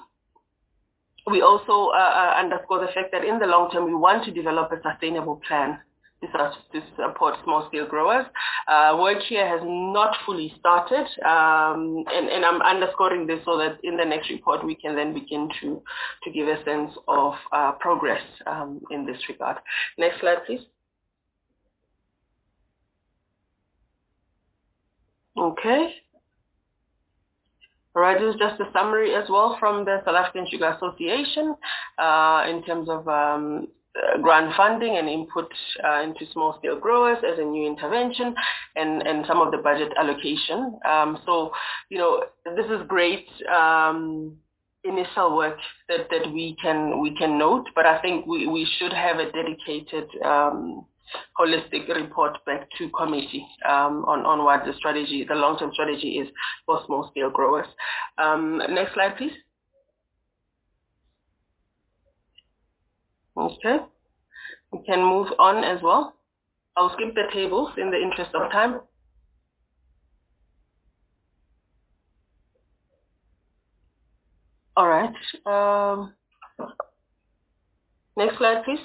also underscore the fact that in the long term, we want to develop a sustainable plan to support small-scale growers. Work here has not fully started, and I'm underscoring this so that in the next report we can then begin to give a sense of progress in this regard. Next slide, please. Okay. All right, this is just a summary as well from the South African Sugar Association in terms of grant funding and input into small-scale growers as a new intervention and some of the budget allocation. So, this is great initial work that we can note, but I think we should have a dedicated holistic report back to committee on what the long-term strategy is for small-scale growers. Next slide, please. Okay, we can move on as well. I'll skip the tables in the interest of time. All right. Next slide, please.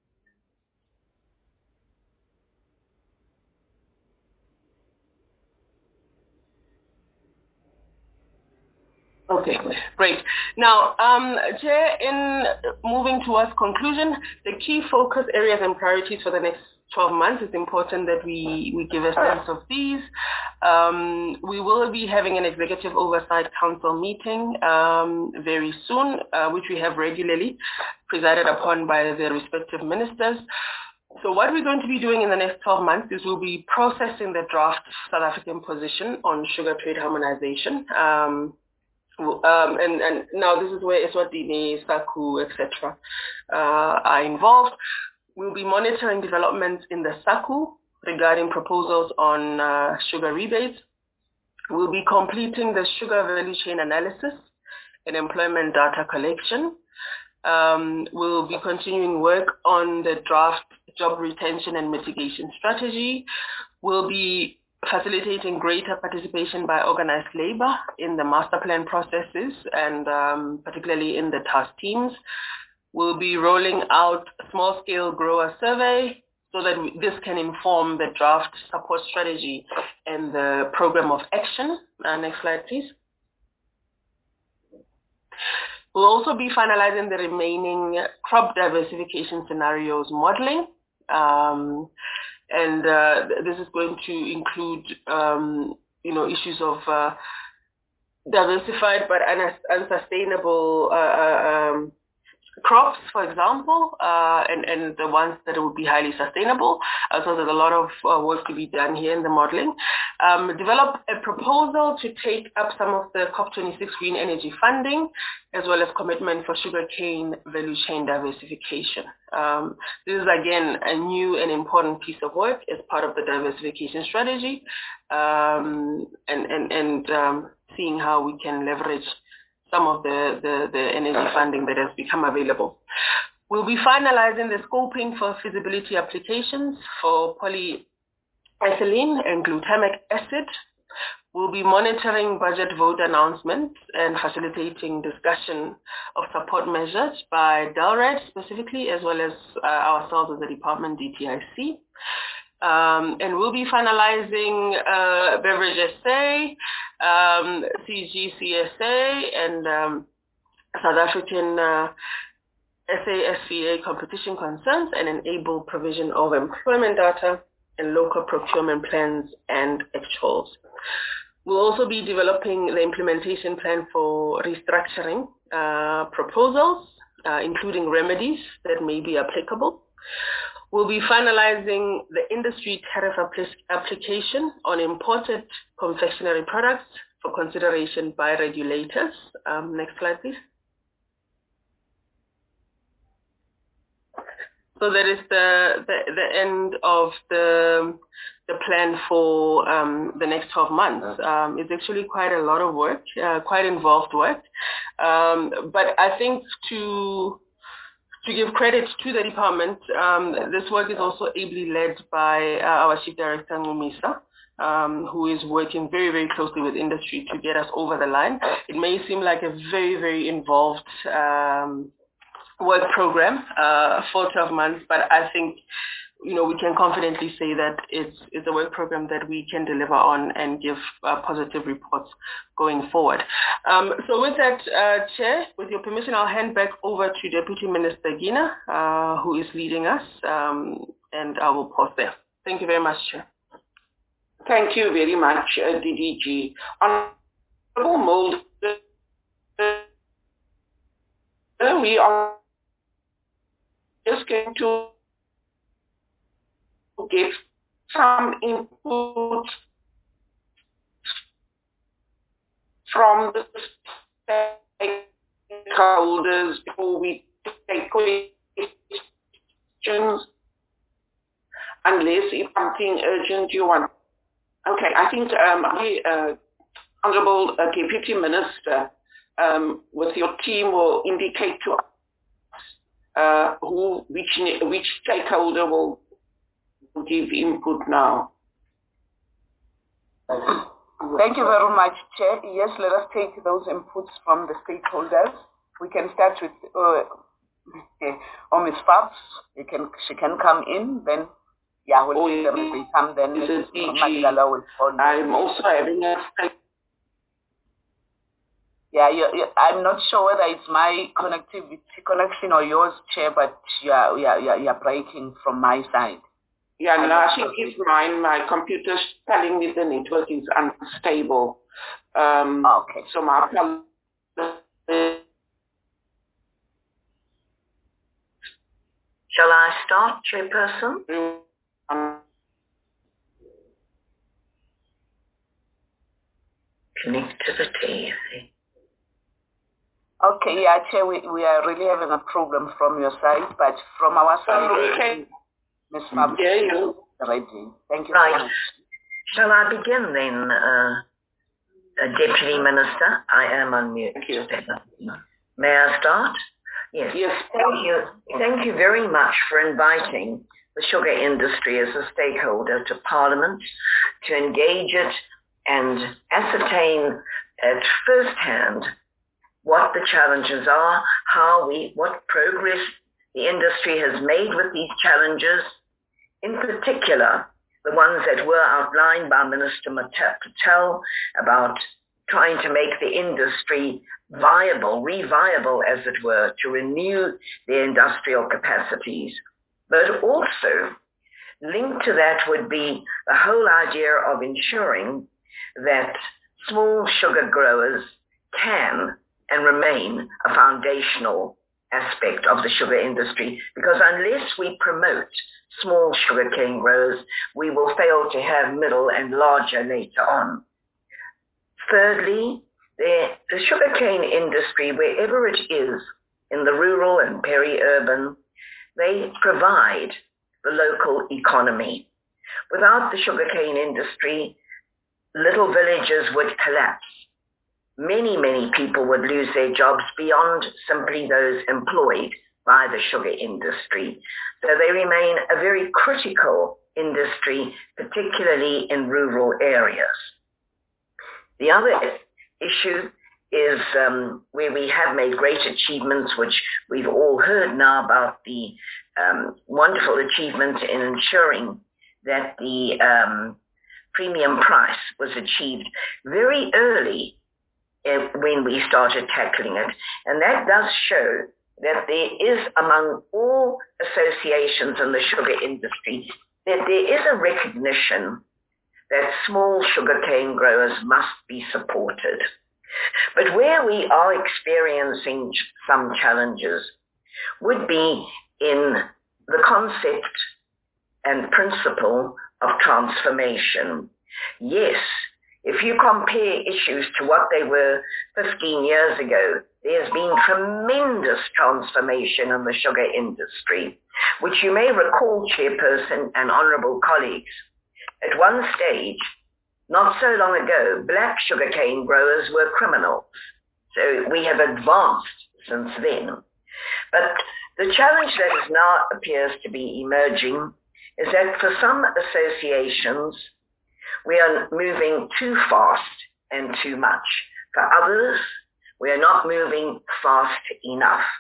Okay, great. Now, Chair, in moving towards conclusion, the key focus areas and priorities for the next 12 months, it's important that we give a sense of these. We will be having an Executive Oversight Council meeting very soon, which we have regularly, presided upon by the respective ministers. So what we're going to be doing in the next 12 months is we'll be processing the draft South African position on sugar trade harmonization. And now this is where Eswatini, SACU, etc. Are involved. We'll be monitoring developments in the SACU regarding proposals on sugar rebates. We'll be completing the sugar value chain analysis and employment data collection. We'll be continuing work on the draft job retention and mitigation strategy. We'll be facilitating greater participation by organized labor in the master plan processes and particularly in the task teams. We'll be rolling out a small-scale grower survey so that this can inform the draft support strategy and the program of action. Next slide, please. We'll also be finalizing the remaining crop diversification scenarios modeling. And this is going to include, issues of diversified but unsustainable crops, for example, and the ones that would be highly sustainable. So there's a lot of work to be done here in the modeling. Develop a proposal to take up some of the COP26 green energy funding, as well as commitment for sugarcane value chain diversification. This is, again, a new and important piece of work as part of the diversification strategy, and seeing how we can leverage some of the energy funding that has become available. We'll be finalizing the scoping for feasibility applications for polyethylene and glutamic acid. We'll be monitoring budget vote announcements and facilitating discussion of support measures by DELRED specifically, as well as ourselves as the department, DTIC. And we'll be finalizing Beverage SA, CGCSA, and South African SASCA competition concerns and enable provision of employment data and local procurement plans and actuals. We'll also be developing the implementation plan for restructuring proposals, including remedies that may be applicable. We'll be finalizing the industry tariff application on imported confectionery products for consideration by regulators. Next slide, please. So that is the end of the plan for the next 12 months. It's actually quite a lot of work, quite involved work. But I think to give credit to the department, this work is also ably led by our Chief Director, Ngumisa, who is working very, very closely with industry to get us over the line. It may seem like a very, very involved work program for 12 months, but I think we can confidently say that it's a work program that we can deliver on and give positive reports going forward. So with that, Chair, with your permission, I'll hand back over to Deputy Minister Gina, who is leading us, and I will pause there. Thank you very much, Chair. Thank you very much, DDG. Honorable Mulder, we are just going to give some input from the stakeholders before we take questions, unless it's something urgent you want. Okay, I think Honorable Deputy Minister, with your team will indicate to us which stakeholder will give input now. Thank you very much, Chair. Yes, let us take those inputs from the stakeholders. We can start with Ms. Fabs. She can come in, then we'll see them if they come, then Mrs. Magdala will follow. I'm also having a... I'm not sure whether it's my connection or yours, Chair, but you're breaking from my side. Yeah, no, I think it's mine. My computer's telling me the network is unstable. Okay. So my apologies. Shall I start, Chairperson? Connectivity, I think. Okay, Chair, we are really having a problem from your side, but from our side, Ms. Fab, ready. Thank you right. so much. Shall I begin then, Deputy Minister? I am on mute. Thank you. May I start? Yes. Thank you. Thank you very much for inviting the sugar industry as a stakeholder to Parliament to engage it and ascertain at first hand what the challenges are, what progress the industry has made with these challenges, in particular, the ones that were outlined by Minister Patel about trying to make the industry reviable as it were, to renew their industrial capacities. But also, linked to that would be the whole idea of ensuring that small sugar growers can and remain a foundational aspect of the sugar industry, because unless we promote small sugarcane growers, we will fail to have middle and larger later on. Thirdly, the sugarcane industry, wherever it is, in the rural and peri-urban, they provide the local economy. Without the sugarcane industry, little villages would collapse. Many, many people would lose their jobs beyond simply those employed by the sugar industry. So they remain a very critical industry, particularly in rural areas. The other issue is where we have made great achievements, which we've all heard now about the wonderful achievement in ensuring that the premium price was achieved very early when we started tackling it. And that does show that there is, among all associations in the sugar industry, that there is a recognition that small sugarcane growers must be supported. But where we are experiencing some challenges would be in the concept and principle of transformation. Yes, if you compare issues to what they were 15 years ago, there's been tremendous transformation in the sugar industry, which you may recall, Chairperson and honourable colleagues. At one stage, not so long ago, black sugarcane growers were criminals. So we have advanced since then. But the challenge that now appears to be emerging is that for some associations, we are moving too fast and too much. For others, we are not moving fast enough.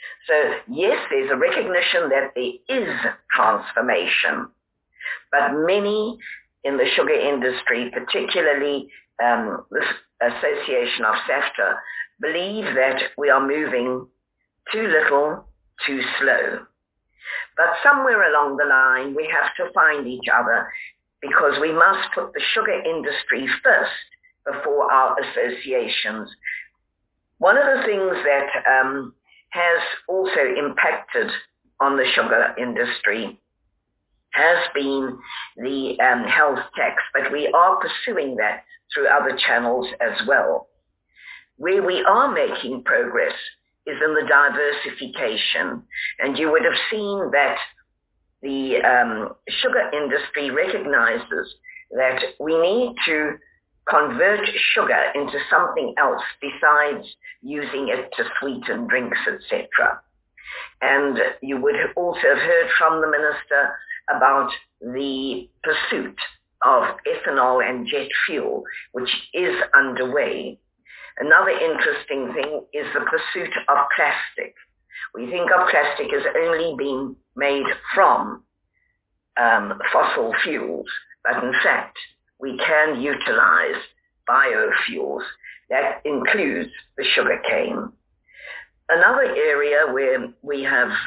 So yes, there's a recognition that there is transformation, but many in the sugar industry, particularly this association of SAFTA, believe that we are moving too little, too slow. But somewhere along the line, we have to find each other because we must put the sugar industry first before our associations. One of the things that has also impacted on the sugar industry has been the health tax, but we are pursuing that through other channels as well. Where we are making progress is in the diversification, and you would have seen that the sugar industry recognizes that we need to convert sugar into something else besides using it to sweeten drinks, etc. And you would also have heard from the minister about the pursuit of ethanol and jet fuel, which is underway. Another interesting thing is the pursuit of plastic. We think of plastic as only being made from fossil fuels, but in fact, we can utilize biofuels. That includes the sugar cane. Another area where we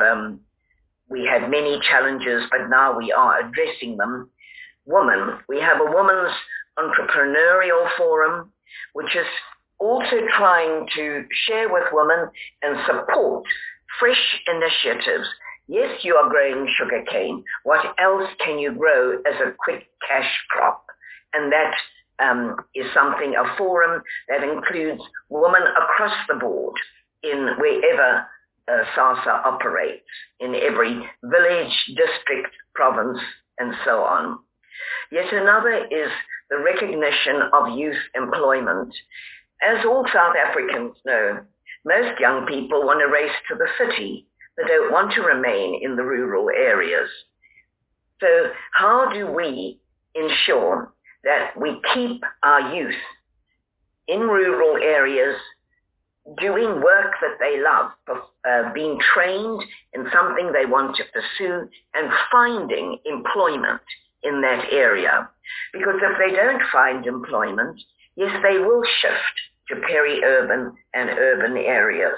had many challenges, but now we are addressing them. Women. We have a women's entrepreneurial forum, which is also trying to share with women and support fresh initiatives. Yes, you are growing sugarcane. What else can you grow as a quick cash crop? And that is something, a forum that includes women across the board in wherever SASA operates, in every village, district, province, and so on. Yet another is the recognition of youth employment. As all South Africans know, most young people want to race to the city. They don't want to remain in the rural areas. So how do we ensure that we keep our youth in rural areas doing work that they love, being trained in something they want to pursue and finding employment in that area? Because if they don't find employment, yes, they will shift to peri-urban and urban areas.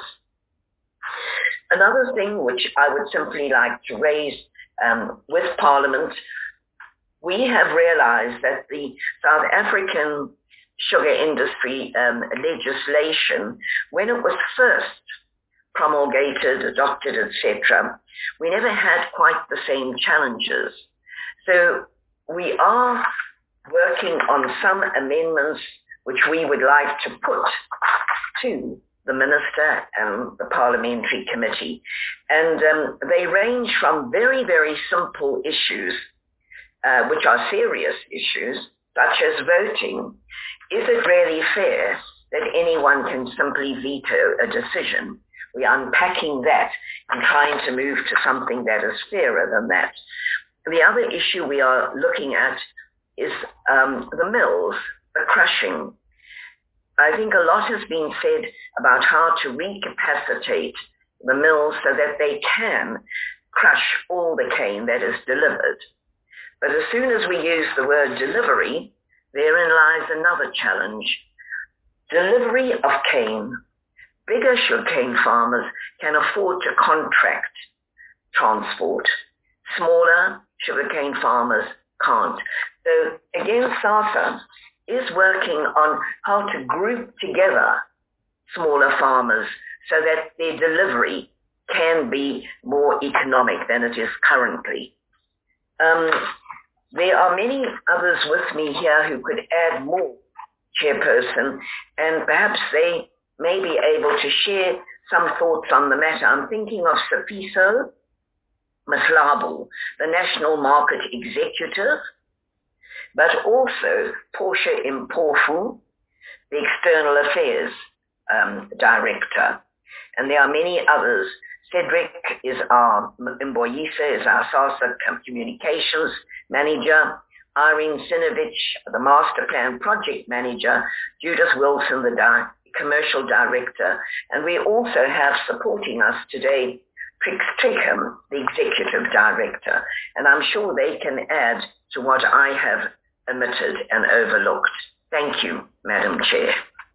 Another thing which I would simply like to raise with Parliament, we have realized that the South African sugar industry legislation, when it was first promulgated, adopted, etc., we never had quite the same challenges. So we are working on some amendments which we would like to put to the Minister and the Parliamentary Committee. And they range from very, very simple issues, which are serious issues, such as voting. Is it really fair that anyone can simply veto a decision? We are unpacking that and trying to move to something that is fairer than that. The other issue we are looking at is the mills, the crushing. I think a lot has been said about how to recapacitate the mills so that they can crush all the cane that is delivered. But as soon as we use the word delivery, therein lies another challenge. Delivery of cane. Bigger sugarcane farmers can afford to contract transport. Smaller sugarcane farmers can't. So again, SASA is working on how to group together smaller farmers so that their delivery can be more economic than it is currently. There are many others with me here who could add more, Chairperson, and perhaps they may be able to share some thoughts on the matter. I'm thinking of Sifiso Maslabu, the National Market Executive, but also Portia Impofu, the External Affairs Director. And there are many others. Cedric Mboyisa is our SASA Communications Manager, Irene Sinovich, the Master Plan Project Manager, Judith Wilson, the Commercial Director. And we also have supporting us today Trix Trickham, the Executive Director. And I'm sure they can add to what I have omitted and overlooked. Thank you, Madam Chair.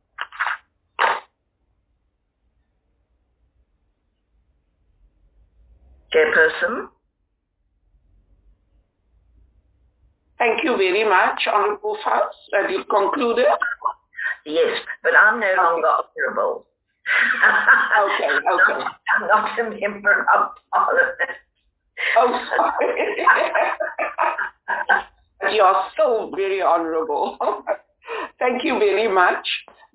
Chairperson. Thank you very much, Honourable Faz. Have you concluded? Yes, but I'm no longer honourable. Okay. I'm not a member of Parliament. Oh, sorry. You're still very honourable. Thank you very much.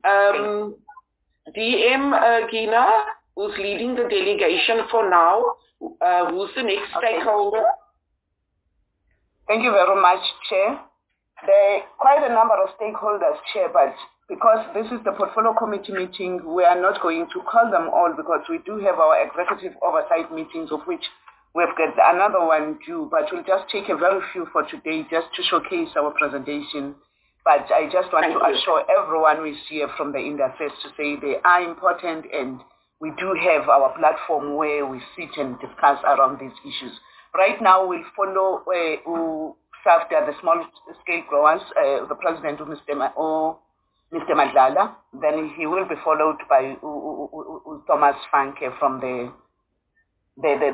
DM Gina, who's leading the delegation for now, who's the next stakeholder? Thank you very much, Chair. There are quite a number of stakeholders, Chair, but because this is the Portfolio Committee meeting, we are not going to call them all because we do have our executive oversight meetings, of which we've got another one due, but we'll just take a very few for today just to showcase our presentation. But I just want to assure everyone we see from the industry to say they are important, and we do have our platform where we sit and discuss around these issues. Right now, we'll follow who served at the small-scale growers, the president of Mr. Madlala. Then he will be followed by Thomas Funke from the bigger,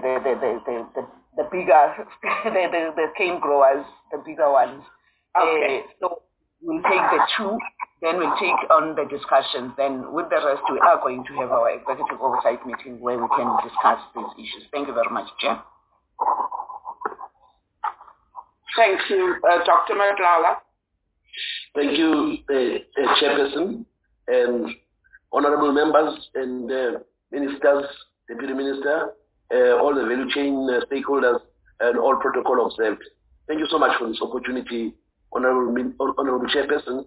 the cane growers, the bigger ones. Okay. So we'll take the two, then we'll take on the discussions. Then with the rest, we are going to have our executive oversight meeting where we can discuss these issues. Thank you very much, Chair. Thank you, Dr. Madlala. Thank you, Chairperson, and honourable members and ministers, Deputy Minister, all the value chain stakeholders, and all protocol observed. Thank you so much for this opportunity, Honourable Chairperson.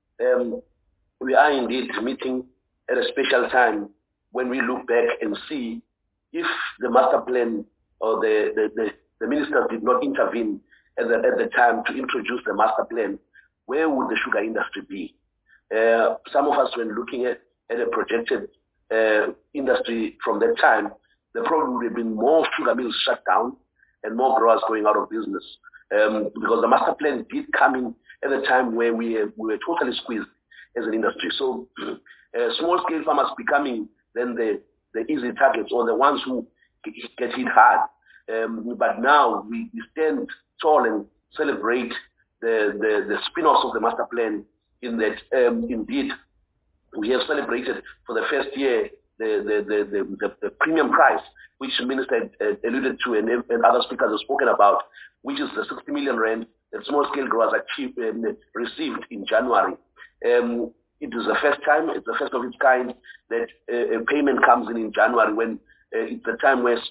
We are indeed meeting at a special time when we look back and see if the master plan or the ministers did not intervene at the time to introduce the master plan, where would the sugar industry be? Some of us, when looking at a projected industry from that time, there probably would have been more sugar mills shut down and more growers going out of business. Because the master plan did come in at a time where we were totally squeezed as an industry. So small-scale farmers becoming then the easy targets or the ones who get hit hard. But now we stand tall and celebrate the spin-offs of the master plan in that indeed we have celebrated for the first year the premium price, which the Minister alluded to and other speakers have spoken about, which is the 60 million rand that small-scale growers received in January. It is the first time, it's the first of its kind that a payment comes in January when it's the time where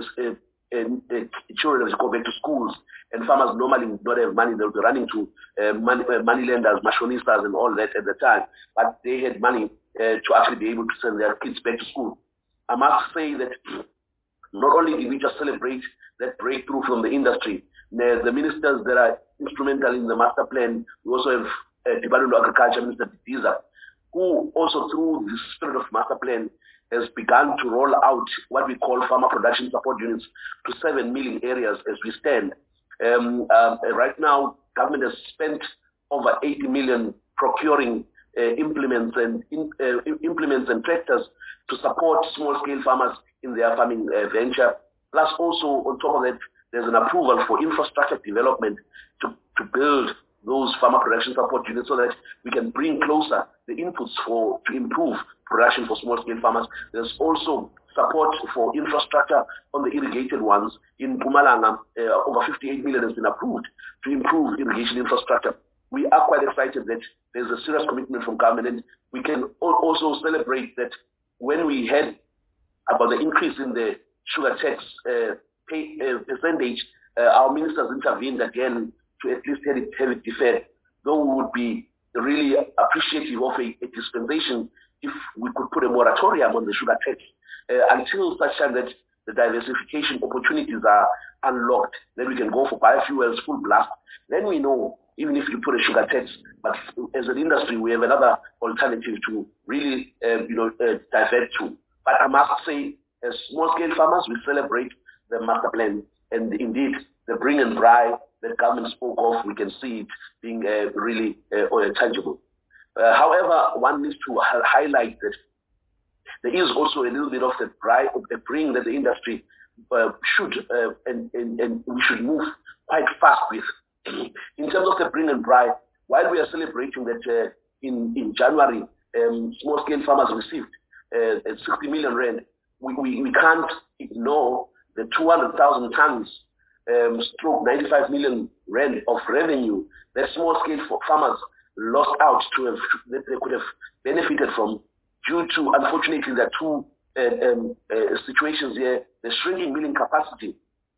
children go back to schools, and farmers normally would not have money. They'll be running to money lenders, machonistas, and all that at the time. But they had money to actually be able to send their kids back to school. I must say that not only did we just celebrate that breakthrough from the industry, the ministers that are instrumental in the master plan, we also have Department of Agriculture Minister Didiza, who also through the spirit of master plan has begun to roll out what we call farmer production support units to 7 million areas as we stand. Right now, government has spent over 80 million procuring implements and tractors to support small-scale farmers in their farming venture. Plus also, on top of that, there's an approval for infrastructure development to build those farmer production support units so that we can bring closer the inputs to improve production for small-scale farmers. There's also support for infrastructure on the irrigated ones. In Mpumalanga, over 58 million has been approved to improve irrigation infrastructure. We are quite excited that there's a serious commitment from government, and we can also celebrate that when we had about the increase in the sugar tax percentage, our ministers intervened again to at least have it deferred, though we would be really appreciative of a dispensation if we could put a moratorium on the sugar tax until such time that the diversification opportunities are unlocked. Then we can go for biofuels full blast. Then we know even if you put a sugar tax. But as an industry, we have another alternative to really, divert to. But I must say, as small-scale farmers, we celebrate the master plan, and indeed, the bring and buy that government spoke of, we can see it being really tangible. However, one needs to highlight that there is also a little bit of the bring that the industry should and we should move quite fast with. In terms of the bring and buy, while we are celebrating that in January, small-scale farmers received 60 million rand, we can't ignore the 200,000 tons stroke 95 million rand of revenue that small-scale farmers lost out that they could have benefited from due to, unfortunately, there are two situations here: the shrinking milling capacity,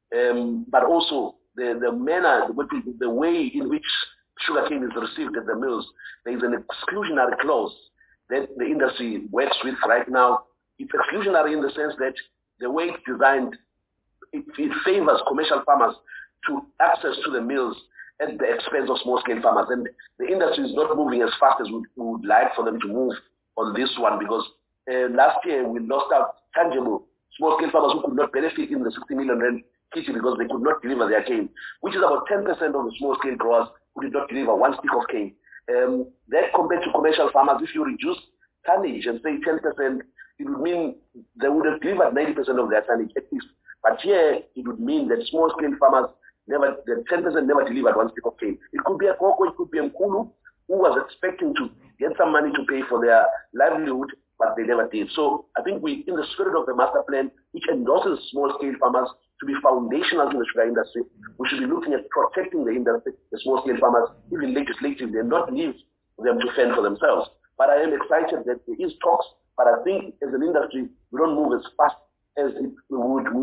but also the manner, the way in which sugarcane is received at the mills. There is an exclusionary clause that the industry works with right now. It's exclusionary in the sense that the way it's designed, it favors commercial farmers to access to the mills at the expense of small-scale farmers. And the industry is not moving as fast as we would like for them to move on this one, because last year we lost out tangible small-scale farmers who could not benefit in the 60 million rand kitty because they could not deliver their cane, which is about 10% of the small-scale growers who did not deliver one stick of cane. That compared to commercial farmers, if you reduce tonnage and say 10%, it would mean they would have delivered 90% of their tonnage at least. But here, it would mean that small-scale farmers, the 10% never delivered one stick of cane. It could be a Koko, it could be a Mkulu, who was expecting to get some money to pay for their livelihood, but they never did. So I think we, in the spirit of the master plan, which endorses small-scale farmers to be foundational in the sugar industry, we should be looking at protecting the industry, the small-scale farmers, even legislatively, and not leave them to fend for themselves. But I am excited that there is talks, but I think as an industry, we don't move as fast as we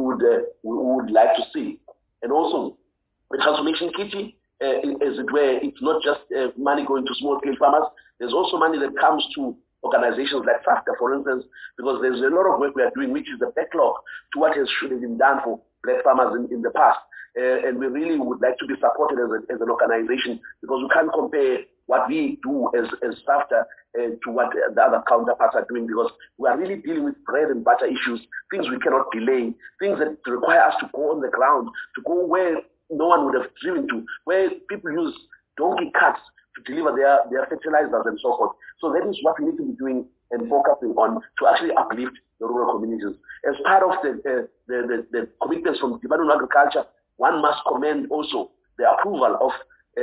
would like to see. And also, the transformation kitty, as it were, it's not just money going to small-scale farmers. There's also money that comes to organizations like FAFTA, for instance, because there's a lot of work we are doing, which is the backlog to what should have been done for black farmers in the past. And we really would like to be supported as an organization, because we can't compare what we do as FAFTA to what the other counterparts are doing, because we are really dealing with bread and butter issues, things we cannot delay, things that require us to go on the ground, to go where no one would have driven to, where people use donkey carts to deliver their fertilizers and so forth. So that is what we need to be doing and focusing on to actually uplift the rural communities. As part of the commitments from the Department of Agriculture, one must commend also the approval of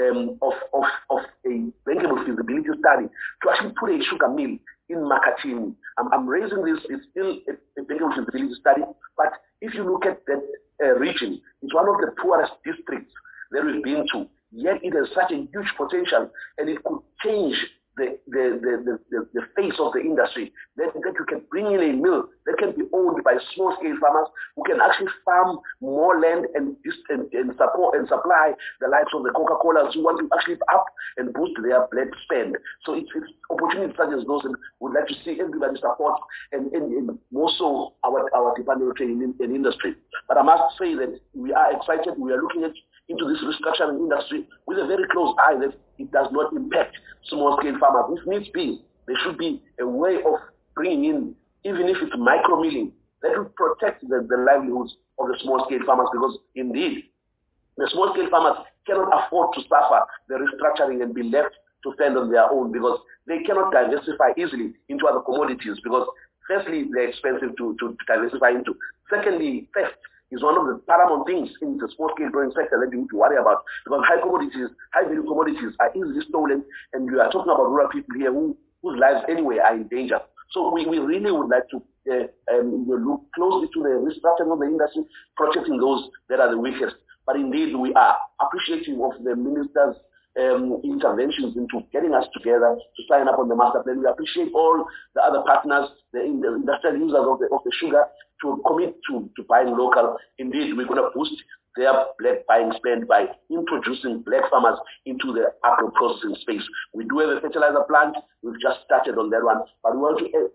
a bankable feasibility study to actually put a sugar mill in Makhathini. I'm raising this, it's still a bankable feasibility study, but if you look at that region, it's one of the poorest districts that we've been to, yet it has such a huge potential, and it could change the face of the industry, that you can bring in a mill that can be owned by small-scale farmers who can actually farm more land and support and supply the likes of the Coca-Colas who want to actually up and boost their blend spend. So it's opportunities such as those, and we'd like to see everybody support and more so our Department of Trade and Industry. But I must say that we are excited. We are looking into this restructuring industry with a very close eye that it does not impact small-scale farmers. If needs be, there should be a way of bringing in, even if it's micro-milling, that would protect the livelihoods of the small-scale farmers, because indeed, the small-scale farmers cannot afford to suffer the restructuring and be left to fend on their own, because they cannot diversify easily into other commodities, because firstly, they're expensive to diversify into. Secondly, theft is one of the paramount things in the small-scale growing sector that you need to worry about, because high-value commodities are easily stolen, and you are talking about rural people here whose lives anyway are in danger. So we really would like to look closely to the restructuring of the industry, protecting those that are the weakest. But indeed, we are appreciative of the minister's interventions into getting us together to sign up on the master plan. We appreciate all the other partners, the industrial users of the sugar, to commit to buying local. Indeed, we're going to boost their black buying spend by introducing black farmers into the agro-processing space. We do have a fertilizer plant. We've just started on that one, but we want to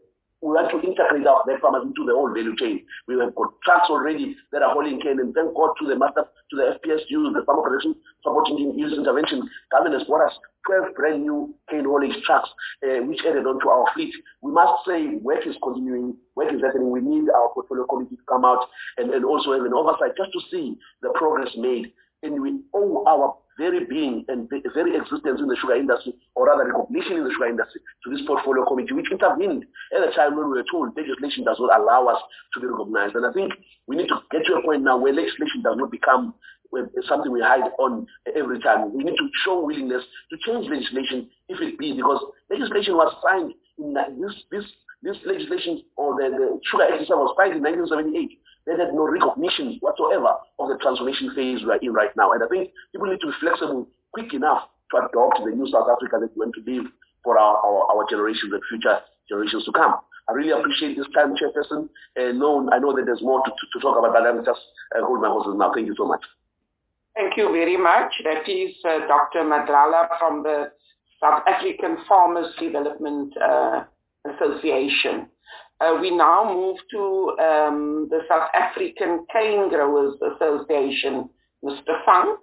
we want to integrate our black farmers into the whole value chain. We have got trucks already that are hauling cane, and thank God to the FPSU, the Farmer Protection Supporting Youth Intervention. Government has brought us 12 brand new cane hauling trucks, which added onto our fleet. We must say work is continuing, work is happening. We need our portfolio committee to come out and also have an oversight just to see the progress made. And we owe our very being and the very existence in the sugar industry, or rather recognition in the sugar industry, to this portfolio committee, which intervened at a time when we were told legislation does not allow us to be recognized. And I think we need to get to a point now where legislation does not become something we hide on every time. We need to show willingness to change legislation if it be, because legislation was signed in this legislation, or the Sugar Act was signed in 1978. They had no recognition whatsoever of the transformation phase we are in right now. And I think people need to be flexible, quick enough to adopt the new South Africa that we want to live for our generations and future generations to come. I really appreciate this time, Chairperson. I know that there's more to talk about, but I'm just hold my horses now. Thank you so much. Thank you very much. That is Dr. Madlala from the South African Farmers Development Association. We now move to the South African Cane Growers Association. Mr. Fang.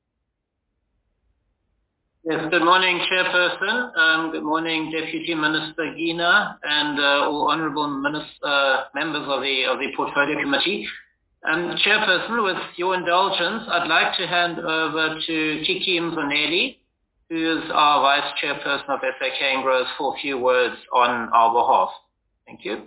Yes, good morning, Chairperson. Good morning, Deputy Minister Gina, and all honourable members of the Portfolio Committee. Chairperson, with your indulgence, I'd like to hand over to Kiki Mzoneli, who is our Vice Chairperson of SA Cane Growers, for a few words on our behalf. Thank you.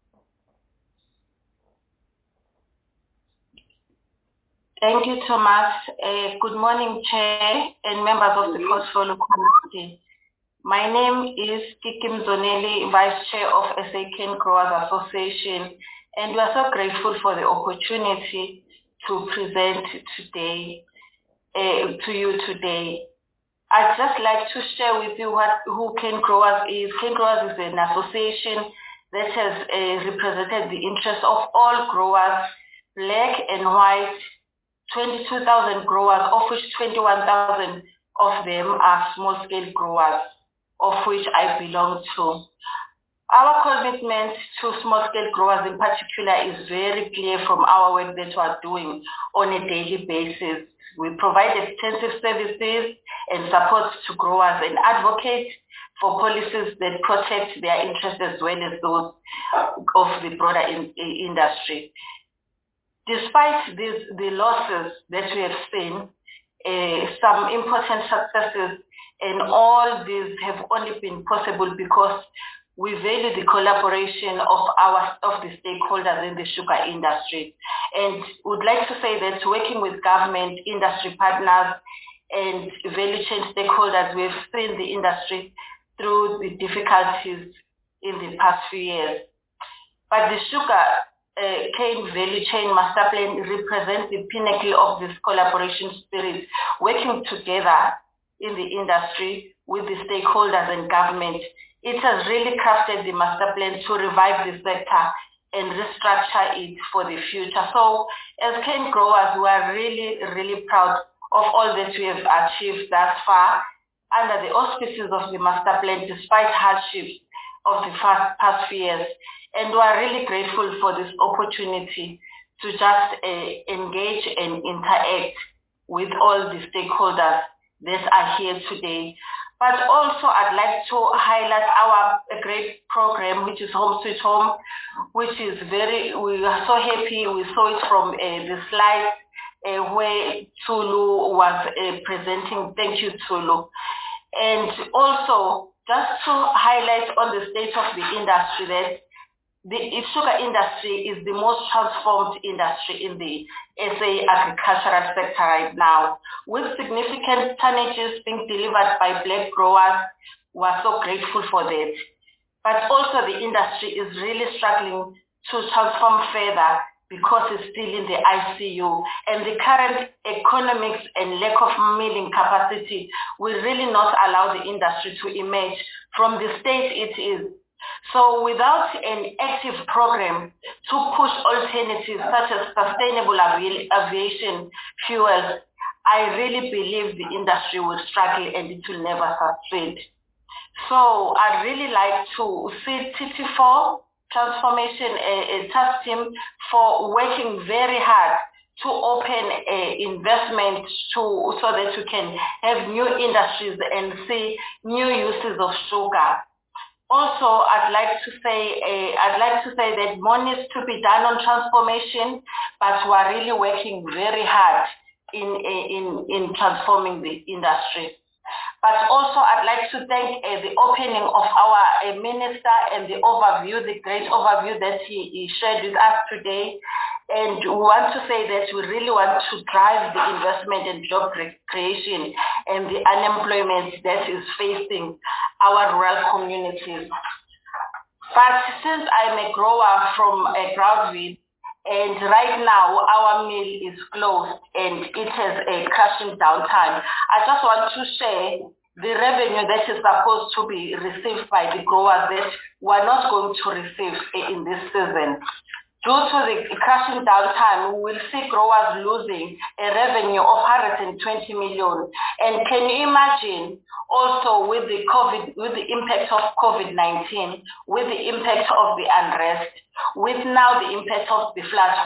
Thank you, Thomas. Good morning, Chair and members of the Portfolio Committee. My name is Kiki Mzoneli, Vice Chair of SA Cane Growers Association, and we are so grateful for the opportunity to present today to you today. I'd just like to share with you who Cane Growers is. Cane Growers is an association that has represented the interests of all growers, black and white, 22,000 growers, of which 21,000 of them are small-scale growers, of which I belong to. Our commitment to small-scale growers in particular is very clear from our work that we are doing on a daily basis. We provide extensive services and support to growers and advocate for policies that protect their interests as well as those of the broader industry. Despite the losses that we have seen, some important successes, and all these have only been possible because we value the collaboration of the stakeholders in the sugar industry. And would like to say that working with government, industry partners, and value chain stakeholders, we have seen the industry through the difficulties in the past few years. But the sugar cane value chain master plan represents the pinnacle of this collaboration spirit, working together in the industry with the stakeholders and government. It has really crafted the master plan to revive the sector and restructure it for the future. So as cane growers, we are really, really proud of all that we have achieved thus far under the auspices of the master plan, despite hardships of the past few years. And we are really grateful for this opportunity to just engage and interact with all the stakeholders that are here today. But also I'd like to highlight our great program, which is Home Sweet Home, which is we are so happy. We saw it from the slide where Tulu was presenting. Thank you, Tulu. And also just to highlight on the state of the industry that the sugar industry is the most transformed industry in the SA agricultural sector right now, with significant tonnages being delivered by black growers. We are so grateful for that. But also the industry is really struggling to transform further because it's still in the ICU. And the current economics and lack of milling capacity will really not allow the industry to emerge from the state it is. So without an active program to push alternatives such as sustainable aviation fuels, I really believe the industry will struggle and it will never succeed. So I'd really like to see TT4 transformation task team for working very hard to open investment so that we can have new industries and see new uses of sugar. Also, I'd like to say that more needs to be done on transformation, but we are really working very hard in transforming the industry. But also, I'd like to thank the opening of our minister and the great overview that he shared with us today. And we want to say that we really want to drive the investment and job creation and the unemployment that is facing our rural communities. But since I'm a grower from Broadville, and right now our mill is closed and it has a crashing downtime, I just want to share the revenue that is supposed to be received by the growers that we're not going to receive in this season. Due to the crashing downtime, we will see growers losing a revenue of 120 million. And can you imagine also with the impact of COVID-19, with the impact of the unrest, with now the impact of the floods,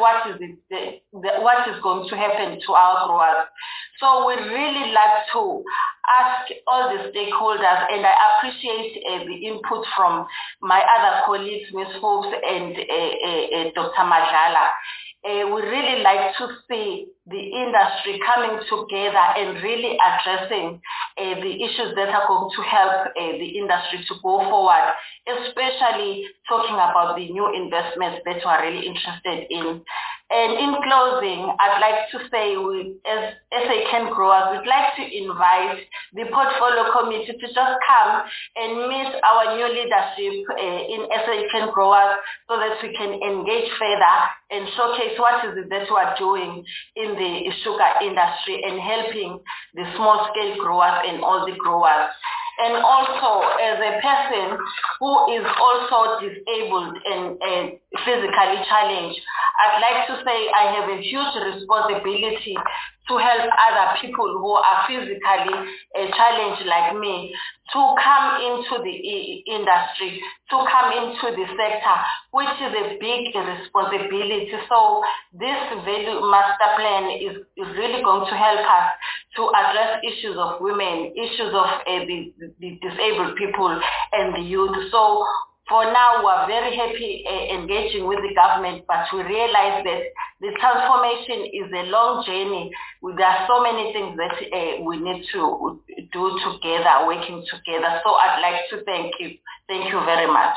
what is going to happen to our growers? So we really like to ask all the stakeholders, and I appreciate the input from my other colleagues, Ms. Forbes and Dr. Madlala. We really like to see the industry coming together and really addressing the issues that are going to help the industry to go forward, especially talking about the new investments that we are really interested in. And in closing, I'd like to say, as SACAN growers, we'd like to invite the portfolio committee to just come and meet our new leadership in SACAN growers so that we can engage further and showcase what is it that we are doing in the sugar industry and helping the small-scale growers and all the growers. And also, as a person who is also disabled and physically challenged, I'd like to say I have a huge responsibility to help other people who are physically challenged like me to come into the industry, to come into the sector, which is a big responsibility. So this value master plan is really going to help us to address issues of women, issues of the disabled people and the youth. So for now, we are very happy engaging with the government, but we realize that the transformation is a long journey. There are so many things that we need to do together, working together. So I'd like to thank you. Thank you very much.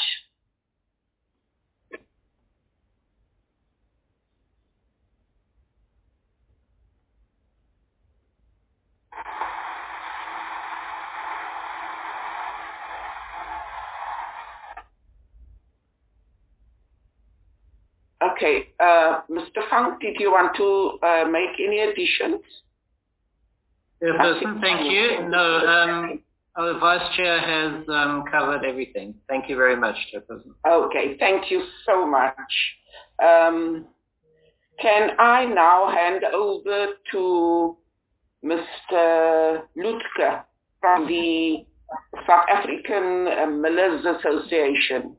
Okay, Mr. Funk, did you want to make any additions? Chairperson, thank you. No, our Vice Chair has covered everything. Thank you very much, Chairperson. Okay, thank you so much. Can I now hand over to Mr. Lutke from the South African Millers Association?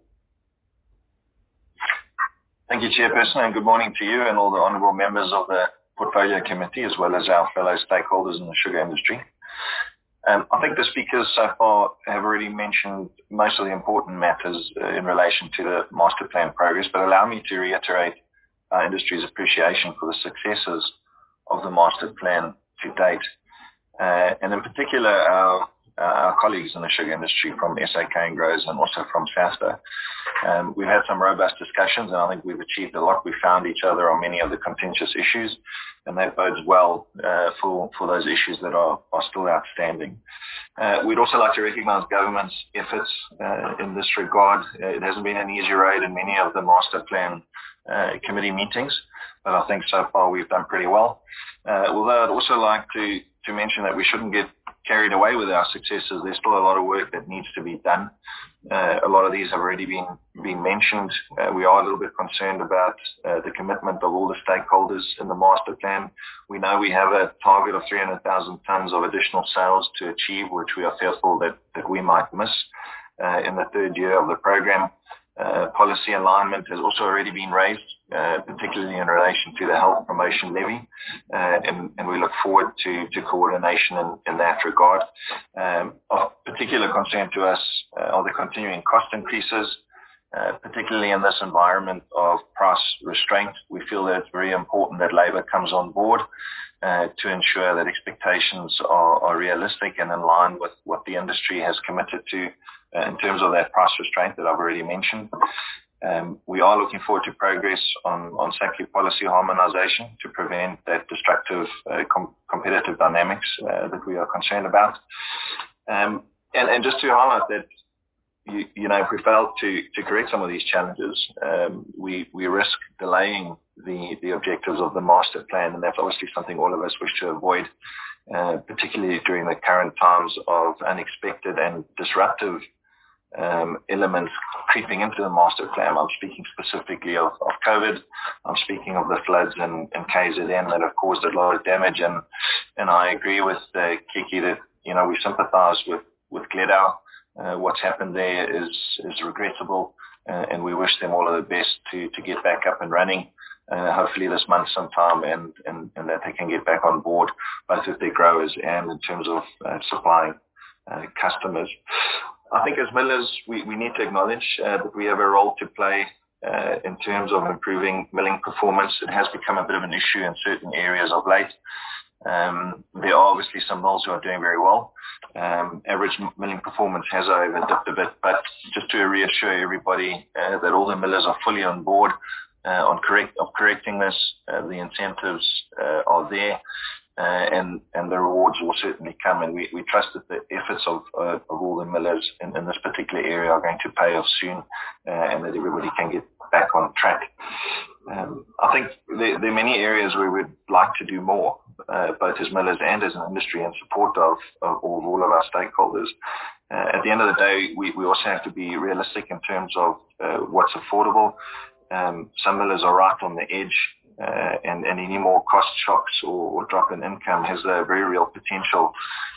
Thank you, Chairperson, and good morning to you and all the honourable members of the Portfolio Committee, as well as our fellow stakeholders in the sugar industry. I think the speakers so far have already mentioned most of the important matters in relation to the master plan progress, but allow me to reiterate our industry's appreciation for the successes of the master plan to date. And in particular, our colleagues in the sugar industry from SA Cane Growers and also from SASTA. We've had some robust discussions, and I think we've achieved a lot. We found each other on many of the contentious issues, and that bodes well for those issues that are still outstanding. We'd also like to recognize government's efforts in this regard. It hasn't been an easy road in many of the master plan committee meetings, but I think so far we've done pretty well. Although I'd also like to mention that we shouldn't get carried away with our successes. There's still a lot of work that needs to be done. A lot of these have already been mentioned. We are a little bit concerned about the commitment of all the stakeholders in the master plan. We know we have a target of 300,000 tonnes of additional sales to achieve, which we are fearful that we might miss in the third year of the program. policy alignment has also already been raised, particularly in relation to the health promotion levy, and we look forward to coordination in that regard. Of particular concern to us are the continuing cost increases, particularly in this environment of price restraint. We feel that it's very important that Labour comes on board to ensure that expectations are realistic and in line with what the industry has committed to in terms of that price restraint that I've already mentioned. We are looking forward to progress on SACCU policy harmonisation to prevent that destructive competitive dynamics that we are concerned about. And just to highlight that, if we fail to correct some of these challenges, we risk delaying the objectives of the master plan, and that's obviously something all of us wish to avoid, particularly during the current times of unexpected and disruptive elements creeping into the master plan. I'm speaking specifically of COVID. I'm speaking of the floods in KZN that have caused a lot of damage, and I agree with Kiki that we sympathise with Gledhow. What's happened there is regrettable, and we wish them all of the best to get back up and running, hopefully this month sometime, and that they can get back on board, both with their growers and in terms of supplying customers. I think as millers, we need to acknowledge that we have a role to play in terms of improving milling performance. It has become a bit of an issue in certain areas of late. There are obviously some mills who are doing very well. Average milling performance has dipped a bit, but just to reassure everybody that all the millers are fully on board on correcting this. The incentives are there, and the rewards will certainly come, and we trust that the efforts of all the millers in this particular area are going to pay off soon, and that everybody can get back on track. I think there are many areas where we'd like to do more, both as millers and as an industry, in support of all of our stakeholders. At the end of the day, we also have to be realistic in terms of what's affordable. Some millers are right on the edge, and any more cost shocks or drop in income has a very real potential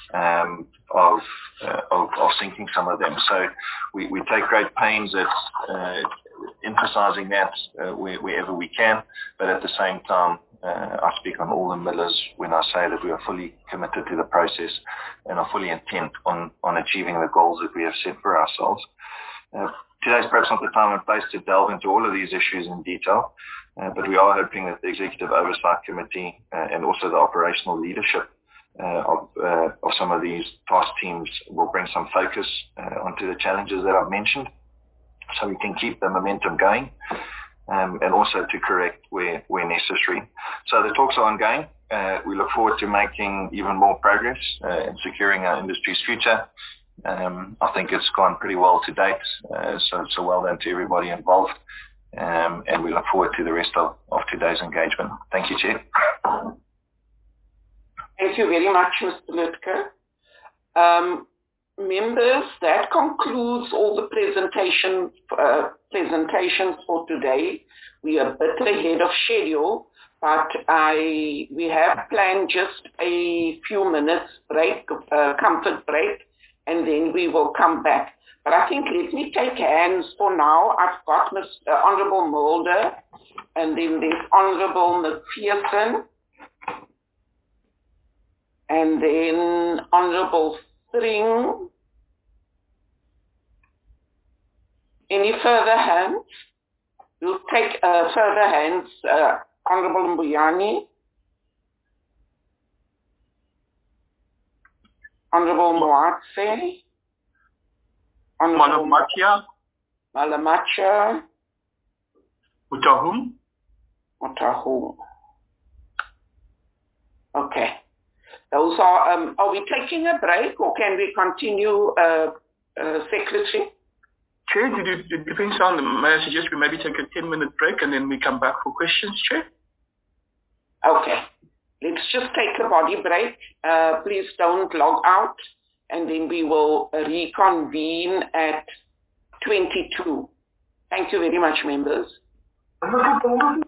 of sinking some of them. So we take great pains at emphasising that wherever we can, but at the same time, I speak on all the millers when I say that we are fully committed to the process and are fully intent on achieving the goals that we have set for ourselves. Today's perhaps not the time and place to delve into all of these issues in detail, but we are hoping that the Executive Oversight Committee and also the operational leadership of some of these task teams will bring some focus onto the challenges that I've mentioned, so we can keep the momentum going, and also to correct where necessary. So the talks are ongoing. We look forward to making even more progress in securing our industry's future. I think it's gone pretty well to date, so well done to everybody involved, and we look forward to the rest of today's engagement. Thank you, Chair. Thank you very much, Mr. Lutke. Members, that concludes all the presentations for today. We are a bit ahead of schedule, but we have planned just a few minutes break, comfort break, and then we will come back. But I think let me take hands for now. I've got Honourable Mulder, and then there's Honourable McPherson, and then Honourable String. Any further hands? We'll take further hands. Honourable Mbuyani, Honourable Moatse, Honourable Malamacha, Mutahum. Okay. Those are we taking a break, or can we continue, Secretary? Chair, it depends on, may I suggest we maybe take a 10-minute break and then we come back for questions, Chair? Okay. Let's just take a body break. Please don't log out, and then we will reconvene at 22. Thank you very much, members.